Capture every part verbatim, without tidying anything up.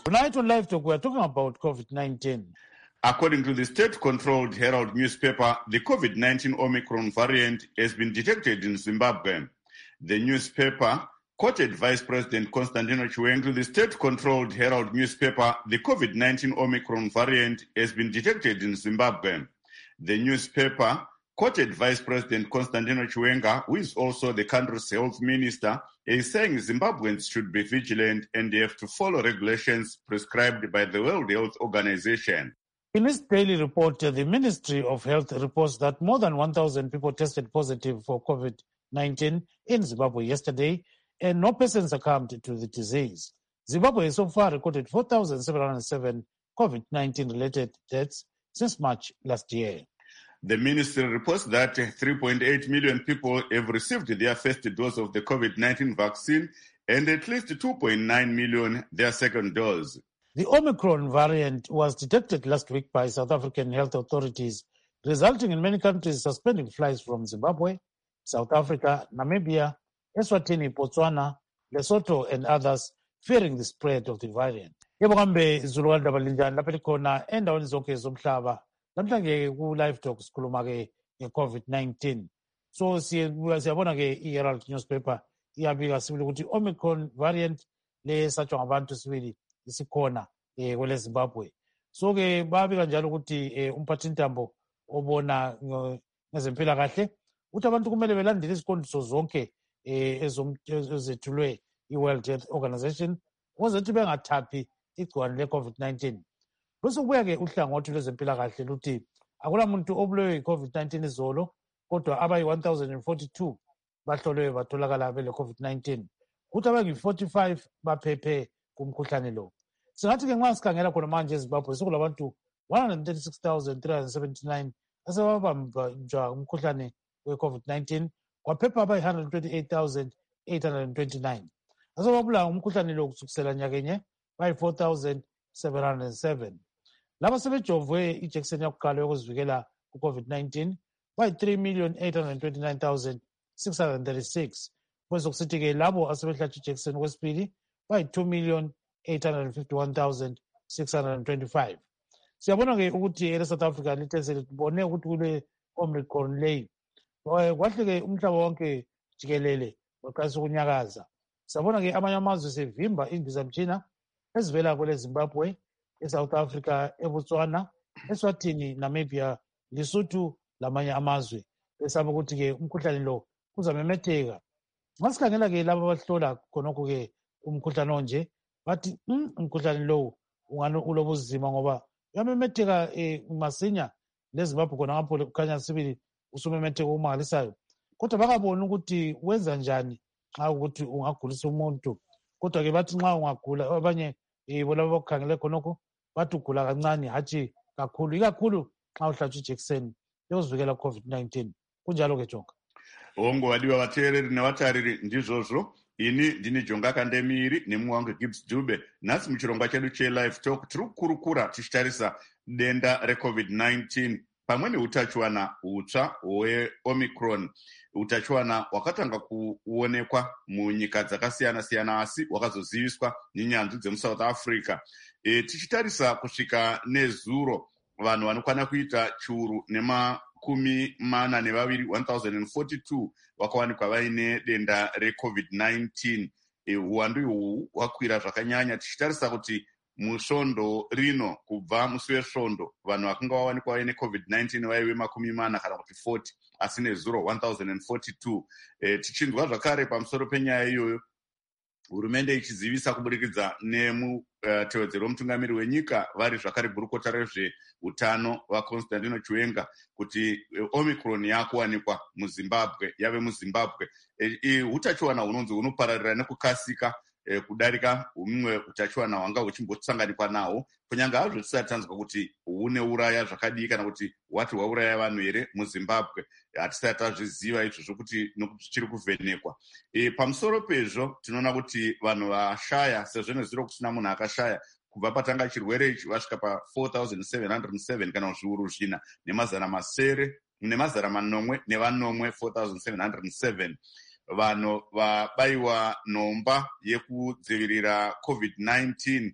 Tonight on Live Talk, we are talking about COVID nineteen. According to the state-controlled Herald newspaper, the COVID nineteen Omicron variant has been detected in Zimbabwe. The newspaper quoted Vice President Constantino Chiwenga. The state-controlled Herald newspaper, the COVID nineteen Omicron variant has been detected in Zimbabwe. The newspaper quoted Vice President Constantino Chiwenga, who is also the country's health minister, is saying Zimbabweans should be vigilant and they have to follow regulations prescribed by the World Health Organization. In its daily report, the Ministry of Health reports that more than one thousand people tested positive for COVID nineteen in Zimbabwe yesterday, and no person succumbed to the disease. Zimbabwe has so far recorded four thousand seven hundred seven COVID nineteen related deaths since March last year. The ministry reports that three point eight million people have received their first dose of the COVID nineteen vaccine and at least two point nine million their second dose. The Omicron variant was detected last week by South African health authorities, resulting in many countries suspending flights from Zimbabwe, South Africa, Namibia, Eswatini, Botswana, Lesotho, and others, fearing the spread of the variant. Yebo kambe izulu kandaba linjani lapha likhona endaweni zonke zomhlaba. Namhlanje ku Live Talk sikhuluma ke nge-COVID nineteen. So siyabona ke i-Herald newspaper iyabika sibili ukuthi Omicron variant lesatshwa ngabantu sibili isikhona eh kwele Zimbabwe. So ke babika njalo ukuthi eh, umphathintambo obona ngezempilakahle ukuthi abantu kumele belandele iziqondiso zonke eh ezethulwe i-World Health Organization ukuze ukuthi bengathaphi igciwane le-COVID nineteen. Bese kubuya ke uhlangothi lwezempilakahle luthi akulamuntu obulewe yi-COVID nineteen izolo, kodwa abayi one thousand forty-two bahlolwe batholakala bele-COVID nineteen. Kuthi abayi forty-five baphephe kumkhuhlane lo. Singathi ke nxa sikhangela khona manje eZimbabwe sekulabantu one hundred thirty-six thousand three hundred seventy-nine asebabamba umkhuhlane we-COVID nineteen, kwaphepha abayi one hundred twenty-eight thousand eight hundred twenty-nine. Asebabulawa umkhuhlane lo kusukisela nyakenye bayi four thousand seven hundred seven. Laba sebejovwe ijekiseni yakuqala yokuzivikela ku-COVID nineteen bayi three million eight hundred twenty-nine thousand six hundred thirty-six. Bese kusithi ke labo asebehlatshwa ijekiseni kwesibili bayi two million eight hundred fifty-one thousand six hundred twenty-five. Siyabona ke ukuthi e-South Africa lithe libone ukuthi kule Omicron leyi kwahle ke umhlaba wonke jikelele waqalisa ukunyakaza. Siyabona ke amanye amazwe sevimba indizamtshina ezivela kwele Zimbabwe, eSouth Africa, eBotswana, eSwatini, Namibia, Lesotho lamanye amazwe. Besaba ukuthi ke umkhuhlane lo uzamemetheka. Ngasikhangela ke laba abahlola khonokho ke umkhuhlane onje bathi umkhuhlane lo ungani ulobuzima ngoba uyamemetheka masinya leZimbabwe khona ngapho kukhanya sibili usumemetheka umangalisayo. Kodwa bakabona ukuthi wenza njani xa ukuthi ungagulisa umuntu. Kodwa ke bathi nxa ungagula abanye bona bakukhangele khonokho bathi ugula kancane hatshi kakhulu, ikakhulu xa uhlatshwa ijekiseni yokuzivikela COVID nineteen. Kunjalo ke Jonga. Ongo wadiwa vateereri nevatariri ndizvozvo. Ini ndini Jonga Kandemiri nemumwe wangu Gibbs Dube. Nhasi muchirongwa chedu cheLive Talk tiri kukurukura tichitarisa denda reCovid nineteen pamwe neutachiwana hutsva hweOmicron. Utachiwana hwakatanga kuonekwa munyika dzakasiyana-siyana asi hwakazoziviswa nenyanzvi dzemuSouth Africa. E, tichitarisa kusvika nezuro vanhu vanokwana kuita chiuru nemakumi mana nevaviri one thousand forty-two vakawanikwa vaine denda reCovid nineteen. E, uwandu ihwu hwakwira zvakanyanya tichitarisa kuti musvondo rino kubva musi wesvondo vanhu vakanga vawanikwa vaine COVID nineteen vaive makumi mana kana kuti forty asi nezuro one thousand forty-two. E, tichinzwa zvakare pamusoro penyaya iyoyo hurumende ichizivisa kuburikidza nemutevedzeri uh, womutungamiri wenyika vari zvakare gurukota rezveutano vaConstantino Chiwenga kuti uh, Omicron yakuwanikwa muZimbabwe yave muZimbabwe. Utachiwana e, hunonzi hunopararira nekukasika e, kudarika humwe utachiwana hwanga huchimbosanganikwa nawo, kunyange hazvo tisati tanzwa kuti hune uraya zvakadii kana kuti hwati hwauraya vanhu here muZimbabwe. Hatisati tazviziva izvozvo kuti nokuti zvichiri kuvhenekwa. E, pamusoro pezvo tinoona kuti vanhu vashaya, sezvo nezviro kusina munhu akashaya kubva patanga chirwere ichi vasvika pa four thousand seven hundred seven kana zviuru zvina nemazana masere nemazana manomwe nevanomwe four thousand seven hundred seven. Vanhu vabayiwa nhomba yekudzivirira COVID nineteen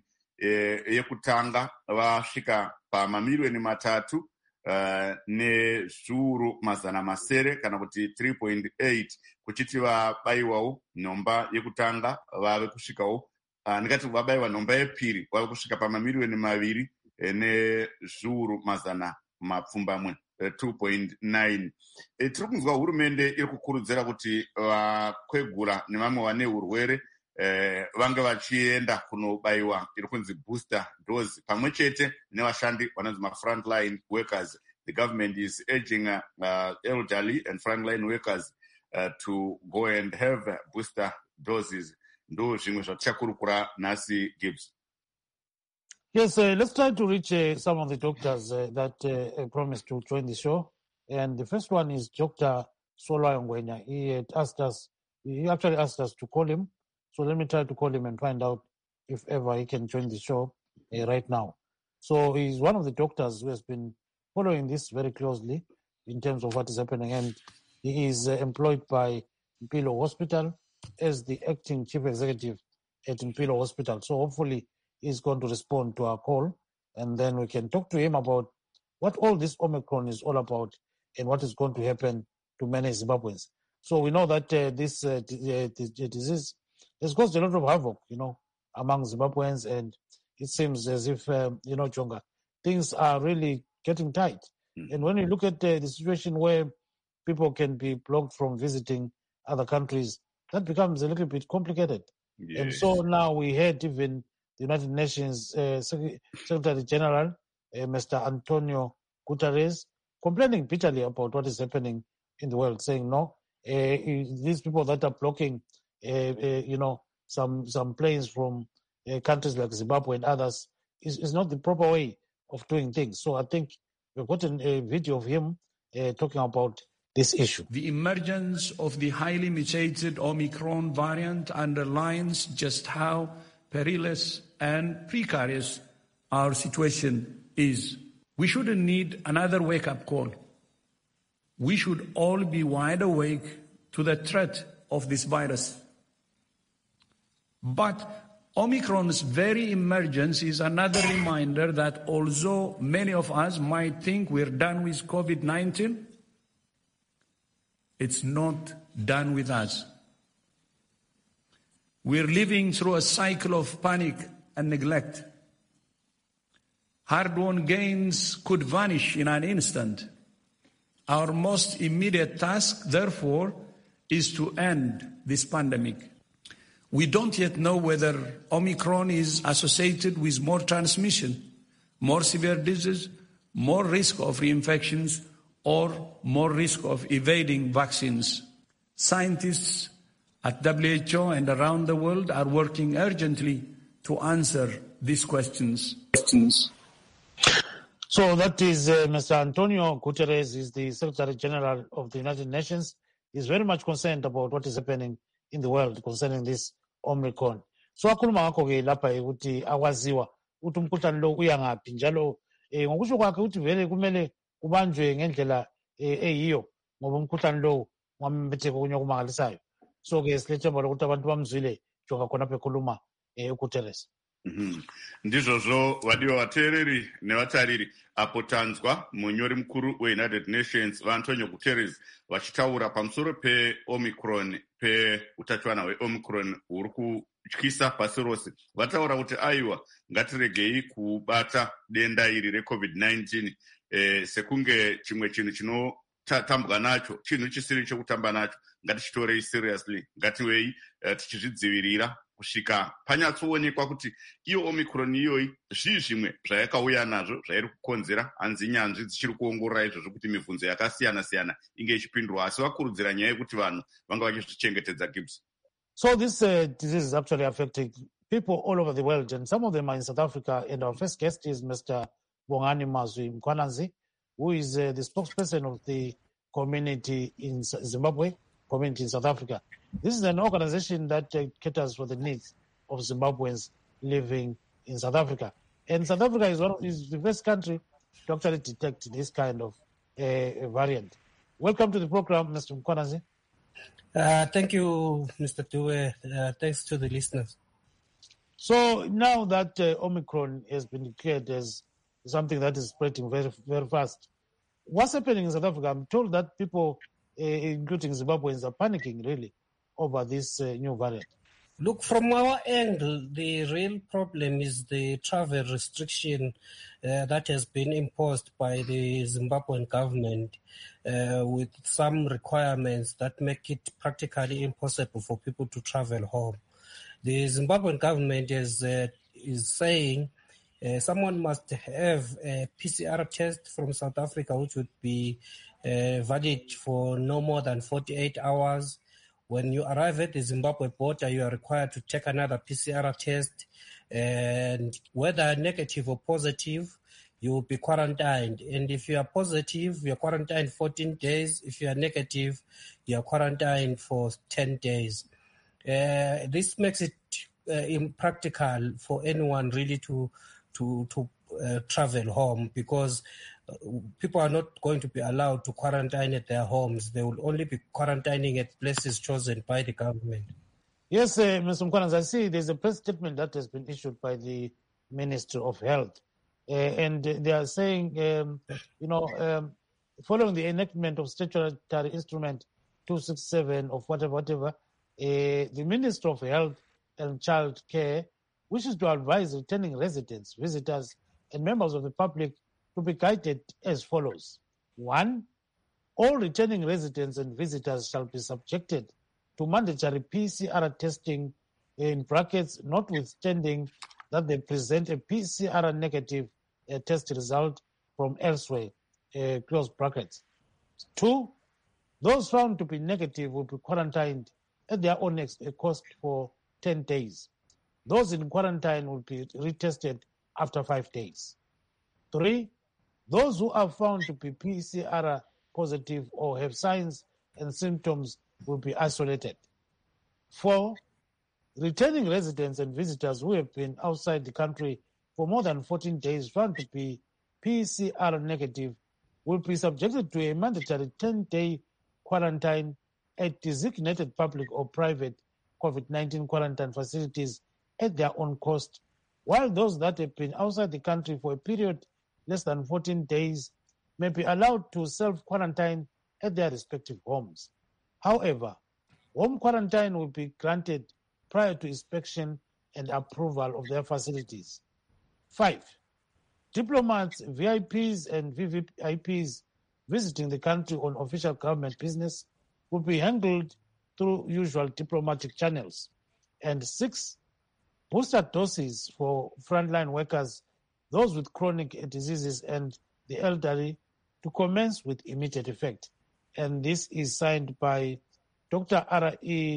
eh, yekutanga vasvika pamamiliyoni matatu uh, nezviuru mazana masere kana kuti three point eight kuchiti vabayiwawo nhomba yekutanga vave kusvikawo uh, ndingati vabayiwa nhomba yepiri vave kusvika pamamiliyoni maviri eh, nezviuru mazana mapfumbamwe two point nine. E, tiri kunzwa hurumende iri kukurudzira kuti vakwegura nevamwe vane urwere eh, vange vachienda kunobayiwa iri kunzi booster dose pamwe chete nevashandi vanonzi mafrontline workers. The government is urging uh, uh, elderly and frontline workers uh, to go and have uh, booster doses. Ndo zvimwe zvatichakurukura nhasi, Gibbs. Yes, uh, let's try to reach uh, some of the doctors uh, that uh, promised to join the show. And the first one is Doctor Sola Ngwenya. He had asked us, he actually asked us to call him. So let me try to call him and find out if ever he can join the show uh, right now. So he's one of the doctors who has been following this very closely in terms of what is happening. And he is uh, employed by Mpilo Hospital as the acting chief executive at Mpilo Hospital. So hopefully is going to respond to our call, and then we can talk to him about what all this Omicron is all about and what is going to happen to many Zimbabweans. So we know that uh, this, uh, d- uh, this disease has caused a lot of havoc, you know, among Zimbabweans, and it seems as if, um, you know, Jonga, things are really getting tight. Mm-hmm. And when you look at uh, the situation where people can be blocked from visiting other countries, that becomes a little bit complicated. Yes. And so now we had even the United Nations uh, Secretary General, uh, Mister Antonio Guterres, complaining bitterly about what is happening in the world, saying, no, uh, these people that are blocking, uh, uh, you know, some some planes from uh, countries like Zimbabwe and others is, is not the proper way of doing things. So I think we've gotten a video of him uh, talking about this issue. The emergence of the highly mutated Omicron variant underlines just how perilous and precarious our situation is. We shouldn't need another wake-up call. We should all be wide awake to the threat of this virus. But Omicron's very emergence is another reminder that although many of us might think we're done with COVID nineteen, it's not done with us. We're living through a cycle of panic and neglect. Hard-won gains could vanish in an instant. Our most immediate task, therefore, is to end this pandemic. We don't yet know whether Omicron is associated with more transmission, more severe disease, more risk of reinfections, or more risk of evading vaccines. Scientists at W H O and around the world are working urgently to answer these questions. So that is uh, Mister Antonio Guterres, is the Secretary General of the United Nations. He's very much concerned about what is happening in the world concerning this Omicron. So akhuluma ngakho ke lapha ukuthi akwaziwa ukuthi umkhuhlane lo uya ngaphi njalo eh ngokusho kwakhe ukuthi vele kumele ubanjwe ngendlela eyiyo ngoba umkhuhlane lo wamemetheka kunye okumangalisayo. So ke silethemba lokuthi abantu bamzwile jonga khona phe khuluma uGuterres. Mhm. Ndizvozvo vadiwa vateereri nevatariri apo tanzwa munyori mukuru weUnited Nations vaAntonio Guterres vachitaura pamusoro peOmicron, peutachiwana hweOmicron huri kutyisa pasi rose. Vataura kuti aiwa ngatiregei kubata denda iri reCovid nineteen eh, sekunge chimwe chinhu chinotambwa nacho chinhu chisiri chokutamba nacho, ngatichitorei seriously, ngativei uh, tichizvidzivirira kusvika panyatsoonekwa kuti iyo Omicron iyoyi zvii zvimwe zvayakauya nazvo zvairi kukonzera. Hanzi nyanzvi dzichiri kuongorora izvozvo kuti mibvunzo yakasiyana siyana inge ichipindurwa, asi vakurudzira nyaya yekuti vanhu vanga vachizvichengetedza. Gibbs. So this uh, disease is actually affecting people all over the world, and some of them are in South Africa. And our first guest is Mister Bongani Mazwi Mkhwananzi, who is uh, the spokesperson of the community in Zimbabwe, community in South Africa. This is an organization that uh, caters for the needs of Zimbabweans living in South Africa. And South Africa is, one of, is the first country to actually detect this kind of uh, variant. Welcome to the program, Mister Mkhwananzi. Uh, thank you, Mister Dube. Uh, thanks to the listeners. So now that uh, Omicron has been declared as something that is spreading very, very fast, what's happening in South Africa? I'm told that people, uh, including Zimbabweans, are panicking really over this uh, new variant. Look, from our angle, the real problem is the travel restriction uh, that has been imposed by the Zimbabwean government uh, with some requirements that make it practically impossible for people to travel home. The Zimbabwean government is, uh, is saying uh, someone must have a P C R test from South Africa, which would be uh, valid for no more than forty-eight hours. When you arrive at the Zimbabwe border, you are required to take another P C R test, and whether negative or positive, you will be quarantined. And if you are positive, you are quarantined fourteen days. If you are negative, you are quarantined for ten days. Uh, this makes it uh, impractical for anyone really to to to uh, travel home, because uh, people are not going to be allowed to quarantine at their homes. They will only be quarantining at places chosen by the government. Yes, uh, Mister Mkwananz, I see there's a press statement that has been issued by the Ministry of Health, uh, and they are saying, um, you know, um, following the enactment of statutory instrument two sixty-seven of whatever, whatever, uh, the Ministry of Health and Child Care wishes to advise returning residents, visitors, and members of the public to be guided as follows. One, all returning residents and visitors shall be subjected to mandatory P C R testing, in brackets, notwithstanding that they present a P C R negative uh, test result from elsewhere, uh, close brackets. Two, those found to be negative will be quarantined at their own ex- cost for ten days. Those in quarantine will be retested after five days. Three, those who are found to be P C R positive or have signs and symptoms will be isolated. Four, returning residents and visitors who have been outside the country for more than fourteen days found to be P C R negative will be subjected to a mandatory ten-day quarantine at designated public or private COVID nineteen quarantine facilities at their own cost, while those that have been outside the country for a period less than fourteen days may be allowed to self-quarantine at their respective homes. However, home quarantine will be granted prior to inspection and approval of their facilities. Five, diplomats, V I Ps, and V V I Ps visiting the country on official government business will be handled through usual diplomatic channels. And six, booster doses for frontline workers, those with chronic diseases, and the elderly to commence with immediate effect. And this is signed by Doctor R E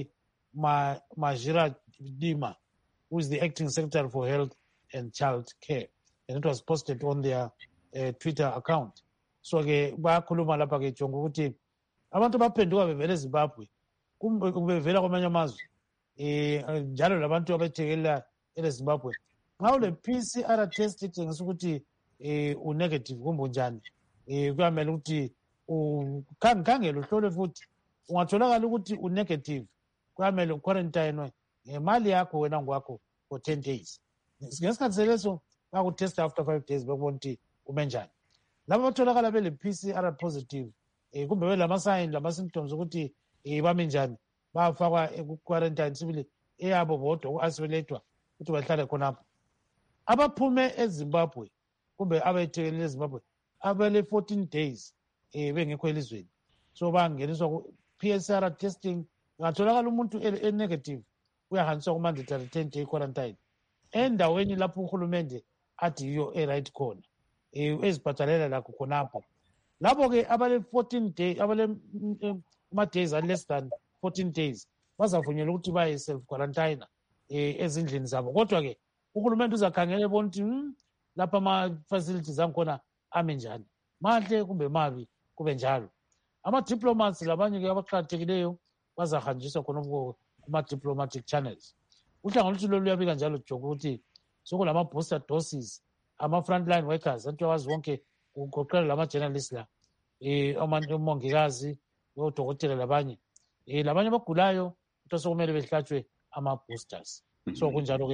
Majira Dima, who is the Acting Secretary for Health and Child Care. And it was posted on their uh, Twitter account. So ke bakhuluma lapha ke jonga ukuthi abantu baphenduka bevele eZimbabwe kumbe bevela kwamanye amazwe eh njalo labantu abathekelela eZimbabwe nxa ule P C R test itshengisa ukuthi eh unegative kumbe unjani eh kuyamela ukuthi ukhangele uhlole futhi ungatholakala ukuthi unegative kuyamela uquarantine ngemali yakho wena ngokwakho for ten days. Ngesikhathi seleso bakutest after five days bekubona ukuthi ume njani. Laba batholakala bele P C R positive eh kumbe belama sign lama symptoms ukuthi eh bami njani bafakwa equarantine sibili eyabo bodwa ku-isolatedwa ukuthi bahlale khonapho. Abaphume eZimbabwe kumbe abayethekelele eZimbabwe abele fourteen days eh bengekho elizweni, so bangeniswa ku P C R testing. Ngatholakala umuntu e negative uyahanjiswa ku mandatory ten day quarantine endaweni lapho uhulumende athi yiyo e right khona eh ezibhatalela lakho khonapho. Labo ke abale fourteen day abale ma days are less than fourteen days bazavunyelwa ukuthi baye self quarantine eh ezindlini zabo, kodwa ke uhulumende uzakhangela ebona ukuthi lapha ama facilities angikhona ame njani, mahle kumbe mabi kube njalo. Ama diplomats labanye ke abaqhathekileyo bazahanjiswa khonapho kuma diplomatic channels. Uhlangothi lolu luyabika njalo joka ukuthi sokulama booster doses ama frontline workers antu awazi wonke ugoqela lama journalists la eh omongikazi odokotela labanye eh labanye abagulayo ukuthi sokumele behlatshwe ama boosters. So kunjalo ke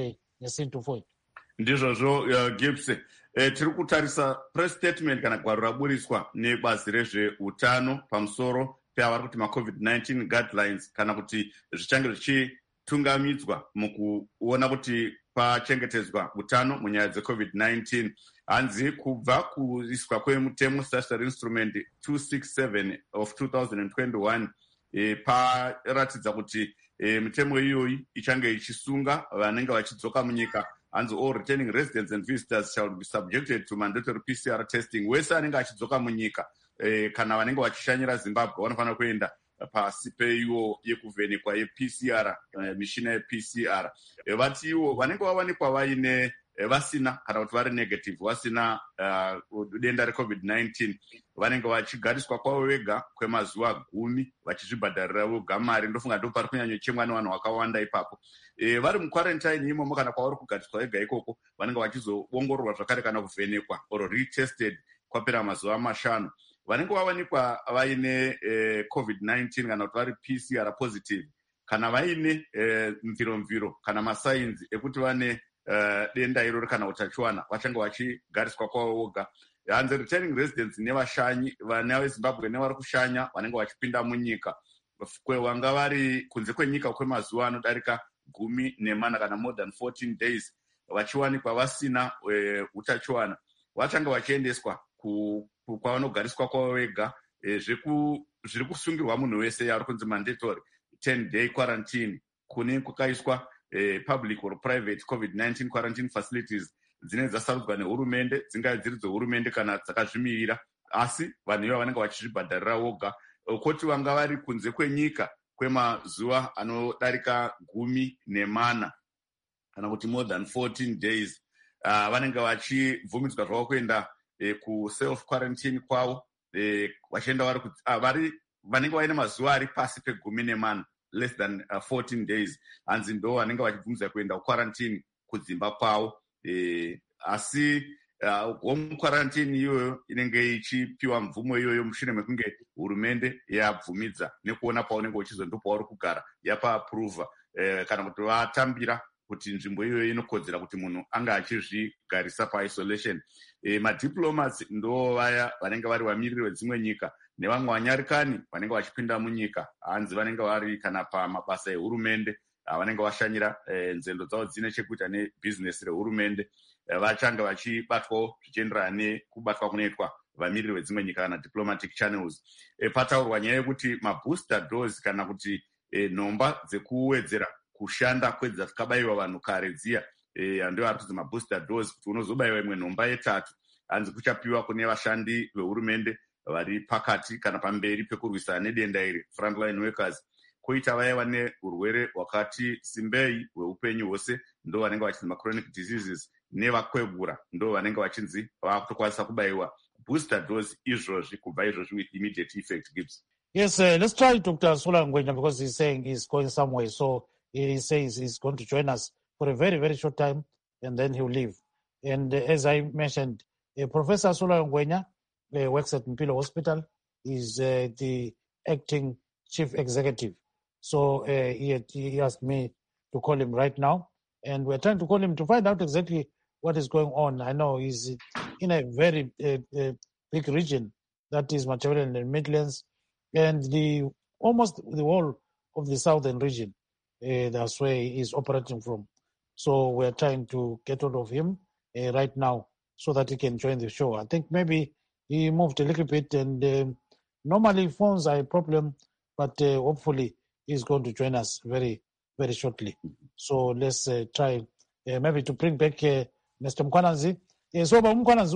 nesintu four. Ndizvozvo uh, Gibbs eh, tiri kutarisa press statement kana gwaro raburiswa nebazi rezveutano pamusoro peavari kuti macovid nineteen guidelines kana kuti zvichange zvichitungamidzwa mukuona kuti pachengetedzwa utano munyaya dzecovid nineteen. Hanzi kubva kuiswa kwemutemo statutory instrument two sixty-seven of two thousand twenty-one e, paratidza kuti e, mitemo iyoyi ichange ichisunga vanenge vachidzoka munyika. Hanzi all returning residents and visitors shall be subjected to mandatory P C R testing. Wese anenge achidzoka munyika e, kana vanenge vachishanyira Zimbabwe vanofanira kuenda pasi peiwo yekuvhenekwa ye-P C R, e, mishina ye-P C R. E, vati iwo vanenge vawanikwa vaine vasina kana kuti vari negative vasina uh, denda recovid nineteen vanenge vachigariswa kwavo vega kwemazuva gumi vachizvibhadharira voga mari. Ndofunga ndo pari kunyanyochemwa nevanhu vakawanda ipapo. E, vari muquarantine imomo kana kwavari kugariswa vega ikoko vanenge vachizoongororwa zvakare kana kuvhenekwa or retested kwapera mazuva mashanu. Vanenge vawanikwa vaine eh, covid nineteen kana kuti vari P C R positive kana vaine eh, mviro-mviro kana masainzi ekuti vane Uh, denda iroro kana utachiwana vachange vachigariswa kwavo voga. Hanzi returning residents nevashanyi vana veZimbabwe nevari kushanya vanenge vachipinda munyika vanga vari kunze kwenyika kwemazuva anodarika gumi nemana kana more than fourteen days vachiwanikwa vasina uh, utachiwana vachange vachiendeswa kwavanogariswa kwavo vega. E, zviri kusungirwa munhu wese ari kunzi mandatory ten day quarantine kune kwakaiswa Eh, public or private covid nineteen quarantine facilities dzine dzasarudzwa nehurumende dzingaa dziri dzehurumende kana dzakazvimirira, asi vanhu ivo vanenge vachizvibhadharira voga. Koti vanga vari kunze kwenyika kwemazuva anodarika gumi nemana kana kuti more than fourteen days uh, vanenge vachibvumidzwa zvavo kuenda eh, kuself quarantine kwavo eh, vachienda vari uh, vari vanenge vaine mazuva ari pasi pegumi nemana less than uh, fourteen days. Hanzi ndo vanenge vachibvumidza kuenda kuquarantine kudzimba kwavo. E, asi uh, home quarantine iyoyo inenge ichipiwa mvumo iyoyo mushure mekunge hurumende yabvumidza nekuona paunenge uchizo ndo pauri kugara yapa approva e, kana kuti vatambira kuti nzvimbo iyoyo inokodzera kuti munhu anga achizvigarisa paisolation. E, madiplomats ndo vaya vanenge vari vamiriri vedzimwe nyika nevamwe vanyarikani vanenge vachipinda munyika. Hanzi vanenge vari kana pamabasa ehurumende vanenge vashanyira e, nzendo dzavo dzine chekuita nebhizinesi rehurumende e, vachange vachibatwawo zvichienderana nekubatwa kunoitwa vamiriri vedzimwe nyika kana diplomatic channels. E, pataurwa nyaya yekuti mabooster dose kana kuti e, nhomba dzekuwedzera kushanda kwedzakabayiwa vanhu kare dziya e, ndo ari kuti mabooster dose kuti unozobayiwa imwe nhomba yetatu. Hanzi kuchapiwa kune vashandi vehurumende vari pakati kana pamberi pekurwisana nedenda iri frontline workers. Koita vaya vane urwere hwakati simbei hweupenyu hwose ndo vanenge vachinzi machronic diseases nevakwegura ndo vanenge vachinzi vakutokwanisa kubayiwa booster dose izvozvi kubva izvozvi with immediate effect. Gibbs. Yes, uh, let's try Doctor Sula Ngwenya because he's saying he's going somewhere. So he says he's going to join us for a very, very short time and then he'll leave. And uh, as I mentioned, uh, Professor Sula Ngwenya uh, works at Mpilo Hospital. He's uh, the acting chief executive. So uh, he, had, he asked me to call him right now. And we're trying to call him to find out exactly what is going on. I know he's in a very uh, uh, big region, that is Matabele and Midlands, and the almost the whole of the southern region. Uh, that's where he is operating from. So we're trying to get hold of him uh, right now so that he can join the show. I think maybe he moved a little bit, and uh, normally phones are a problem, but uh, hopefully he's going to join us very, very shortly. So let's uh, try uh, maybe to bring back uh, Mister Mkwanazi. Uh, so, Mkwanazi,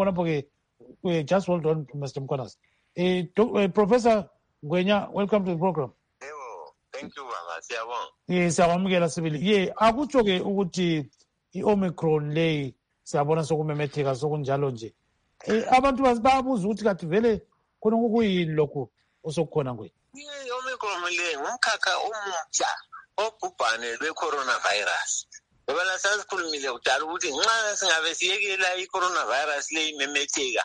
uh, just hold on to Mister Mkwanazi. Uh, to, uh, Professor Ngwenya, welcome to the program. Hello, thank you, Baba. Siyabonga. Yes, siyabamukela sibili. Ye, akutsho-ke ukuthi i-Omicron le siyabona sokumemetheka sokunjalo nje. Eh, abantu bayabuza ukuthi kathi vele khona kuyini lokho osokukhona ngwe. I-Omicron le ngumkhakha omutsha obhubhane lwe-coronavirus. Ngoba sasikhulumile kudala ukuthi nxa singabe siyekela i-coronavirus le imemetheka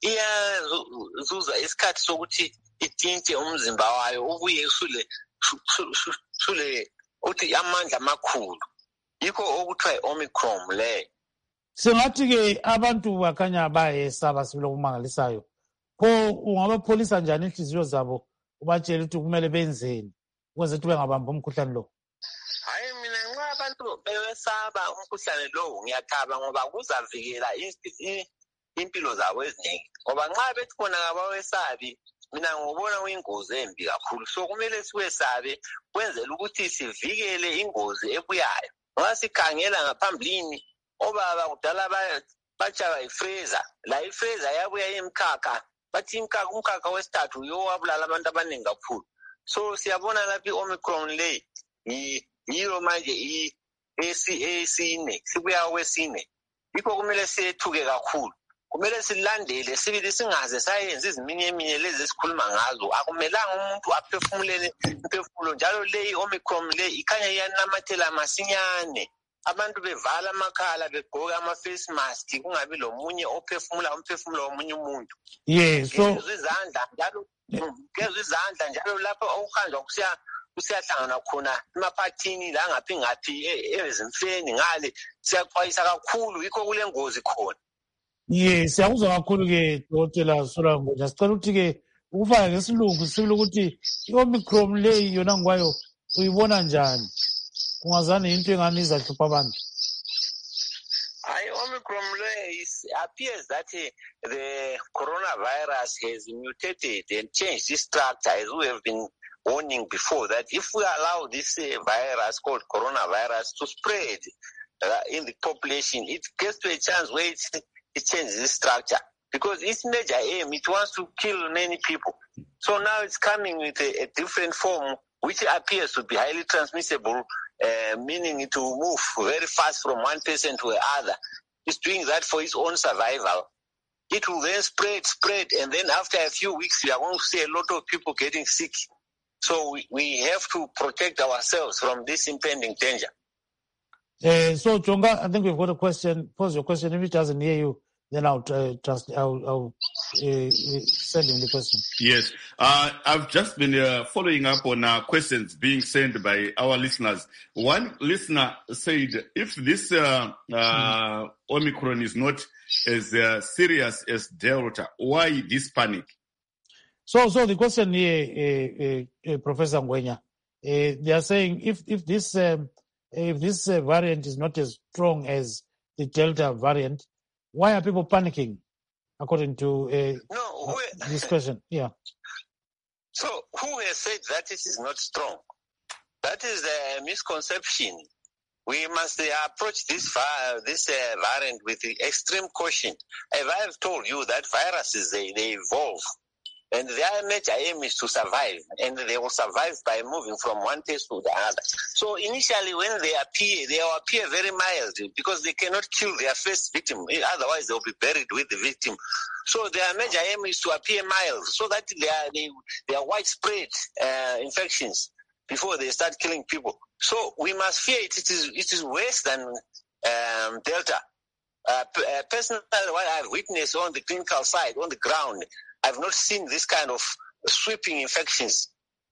iyazuza isikhathi sokuthi itshintshe umzimba wayo ubuye usule sule uthi amandla amakhulu. yikho okuthiwa i-Omicron le. Singathi-ke abantu bakhanya bayesaba sibile okumangalisayo. Pho ungabapholisa njani inhliziyo zabo ubatshela ukuthi kumele benzeni ukuze ukuthi bengabambi umkhuhlane lo? Hayi mina nxa abantu bewesaba umkhuhlane lo ngiyathaba ngoba kuzavikela impilo zabo eziningi. Ngoba nxa bethi khona kabawesabi mina ngibona uyingozi embi kakhulu. So kumele siwesabe kwenzela ukuthi sivikele ingozi ebuyayo. Ngoba sikhangela ngaphambilini obaba kudala batshaba ifreezer. La ifreezer yabuya imkhakha. Bathi imkhakha umkhakha wesithathu yowabulala abantu abaningi kakhulu. So siyabona lapha i-Omicron le yiyo manje esine sibuya kwesine. Yikho kumele siyethuke kakhulu. Kumele silandele sibili singaze sayenza iziminye eminye lezi esikhuluma ngazo. Akumelanga umuntu aphefumulele imphefumulo njalo le i-Omicron le ikhanya iyanamathela masinyane. Abantu bevala amakhala begqoka ama-face mask kungabi lomunye ophefumula umphefumulo womunye umuntu. Yes, so gezwe izandla njalo gezwe izandla njalo lapho okuhanjwa kusiya kusiyahlangana khona emaphathini la ngaphi ngaphi ezimfeni ngale siyaxwayisa kakhulu yikho kule ngozi khona. Yes, siyakuzwa kakhulu-ke Dokotela Solwa Ngwenya. Sicela ukuthi-ke ukufaka ngesilungu sibile ukuthi i-Omicron leyi yona ngwayo uyibona njani? Kungazani into engani izahlupha abantu? I Omicron is, appears that uh, the coronavirus has mutated and changed its structure, as we have been warning before, that if we allow this uh, virus called coronavirus to spread uh, in the population, it gets to a chance where it, it changes its structure. Because its major aim, it wants to kill many people. So now it's coming with a, a different form, which appears to be highly transmissible, uh, meaning it will move very fast from one person to another. It's doing that for its own survival. It will then spread, spread, and then after a few weeks, we are going to see a lot of people getting sick. So we, we have to protect ourselves from this impending danger. Uh, so, Jonga, I think we've got a question. Pose your question. If it doesn't hear you, then I'll uh, trust. I'll, I'll uh, send him the question. Yes, uh, I've just been uh, following up on uh, questions being sent by our listeners. One listener said, "If this uh, uh, Omicron is not as uh, serious as Delta, why this panic?" So, so the question here, uh, uh, uh, Professor Ngwenya, uh, they are saying if if this um, if this uh, variant is not as strong as the Delta variant, why are people panicking? According to uh, no, who, uh, this question, yeah. So, who has said that it is not strong? That is a misconception. We must uh, approach this uh, this uh, variant with extreme caution. As I have told you, that viruses they, they evolve. And their major aim is to survive, and they will survive by moving from one place to the other. So initially when they appear, they will appear very mild because they cannot kill their first victim. Otherwise, they'll be buried with the victim. So their major aim is to appear mild so that they are, they, they are widespread uh, infections before they start killing people. So we must fear it. It is, it is worse than um, Delta. Uh, uh, personally, what I've witnessed on the clinical side, on the ground, I've not seen this kind of sweeping infections.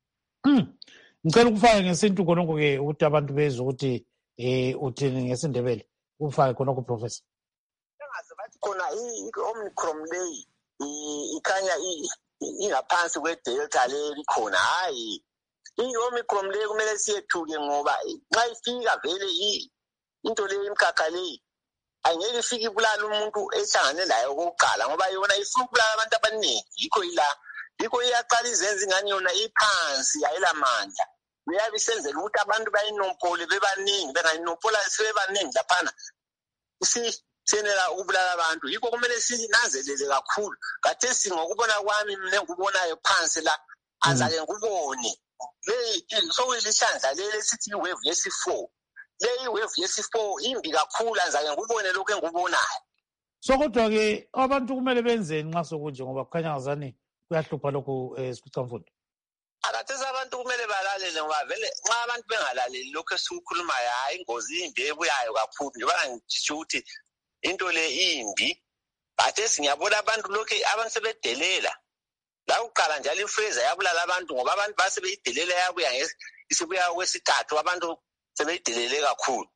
Ngicela ukufaka ngesintu khonokho ke ukuthi abantu bezwe ukuthi eh uthini ngesindebele ufake khonokho Professor. Engaze bathi khona i-Omicron leyi ikhanya ingaphansi kwe-Delta leyi khona hayi i-Omicron leyi kumele siyethuke ngoba nxa ifika vele into leyi imkhakha leyi angeke ifike ibulala umuntu ehlangane layo kokuqala ngoba yona ifuna ukubulala abantu abaningi yikho ila yikho iyaqala izenza ingani yona iphansi ayilamandla uyabe isenzela ukuthi abantu bayinompole bebaningi bengayinophola sebebaningi laphana isisenela ukubulala abantu yikho kumele sinanzelele kakhulu kathesi ngokubona kwami mina ngubonayo phansi la azake ngubone le sokuyihlandla lele sithi wave yesi-four leyi wave yesi-four imbi kakhulu azake ngubone lokho engubonayo. So kodwa-ke abantu kumele benzeni nxa sokunje ngoba kukhanya ngazani kuyahlupha lokhu esikhulumfundo? Akathesi abantu kumele balalele ngoba vele nxa abantu bengalaleli lokho esikukhulumayo hayi ingozi imbi ebuyayo kakhulu njengoba ngitsho ukuthi into le imbi kathesi ngiyabona abantu lokhu abantu sebedelela la kuqala njalo ifreezer yabulala abantu ngoba abantu basebeyidelela yabuya isibuya kwesithathu abantu sebeyidelele kakhulu.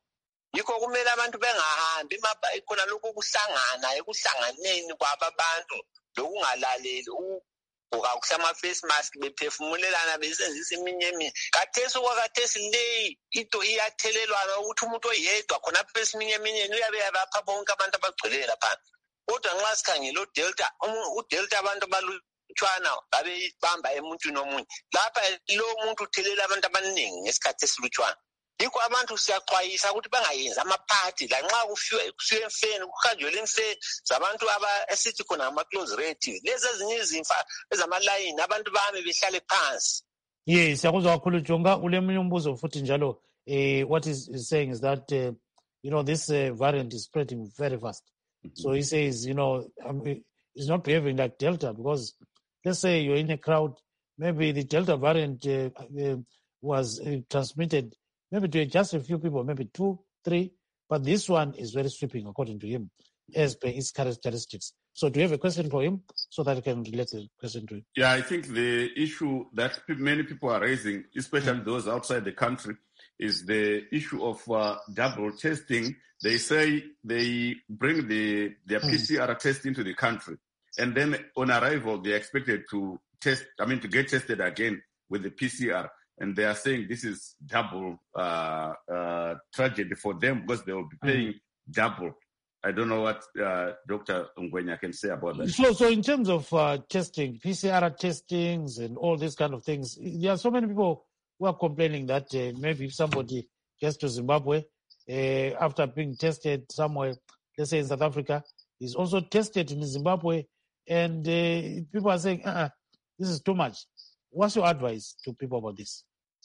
yikho kumele abantu bengahambi khona lokhu kuhlangana ekuhlanganeni kwababantu lokungalaleli ukugqoka kusama-face mask bephefumulelana besenzisa iminye eminye. Kathesi okwakathesi le into iyathelelwana ukuthi umuntu oyedwa khonapho esinye eminyeni uyabe yabapha bonke abantu abagcweleyo lapha. Kodwa nxa sikhangele uDelta, uDelta abantu abalutshwana babeyibamba emuntwini omunye. Lapha lo muntu uthelela abantu abaningi ngesikhathi esilutshwana. Yikho abantu siyaxwayisa ukuthi bangayenzi amaphathi lanxa kufiwe kusiwe emfeni kuhanjwe lemfeni zabantu esithi khona ama-close relatives. Lezi ezinye izimfa ezamalayini abantu bami behlale phansi. Yes, siyakuzwa kakhulu Jonga. Ulemunye umbuzo futhi njalo, eh, what is, is saying is that, uh, you know, this uh, variant is spreading very fast. Mm-hmm. So he says, you know, um, it's not behaving like Delta because let's say you're in a crowd, maybe the Delta variant uh, uh, was uh, transmitted maybe to just a few people, maybe two, three, but this one is very sweeping according to him, as per his characteristics. So do you have a question for him so that I can relate the question to him? Yeah, I think the issue that many people are raising, especially mm-hmm. those outside the country, is the issue of uh, double testing. They say they bring the their mm-hmm. P C R test into the country, and then on arrival, they're expected to test, I mean, to get tested again with the P C R. And they are saying this is double uh, uh, tragedy for them because they will be paying mm-hmm. double. I don't know what uh, Doctor Ngwenya can say about that. So, so in terms of uh, testing, P C R testings and all these kind of things, there are so many people who are complaining that uh, maybe if somebody gets to Zimbabwe uh, after being tested somewhere, let's say in South Africa, is also tested in Zimbabwe, and uh, people are saying, uh-uh, this is too much. What's your advice to people about this?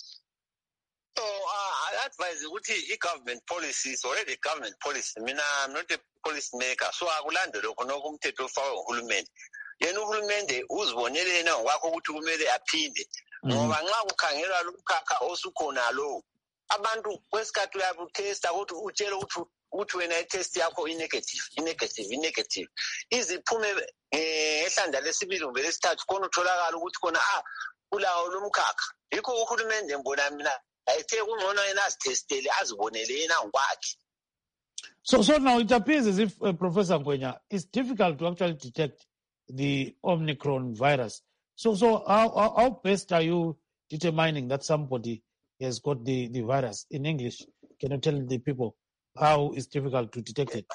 So, uh, I advise ukuthi government policy is already government policy. Mina, I'm not a policy maker, so akulandele khonokho umthetho ofakwe nguhulumende. Yena uhulumende uzibonele yena ngokwakho ukuthi kumele aphinde. Ngoba nxa kukhangelwa lumkhakha osukhona lo, abantu kwesikhathi uyabutesta ukuthi utshele ukuthi ukuthi wena itest yakho i-negative, i-negative, i-negative. Iziphume ehlanda lesibili kumbe lesithathu khona utholakala ukuthi khona ah kulawo lumkhakha. Yikho uhulumende mbona mina ayithe kungcono yena azitestele azibonele yena ngokwakhe. So, so now it appears as if, uh, Professor Ngwenya, it's difficult to actually detect the Omicron virus. So, so how, how, how best are you determining that somebody has got the, the virus in English? Can you tell the people how it's difficult to detect it?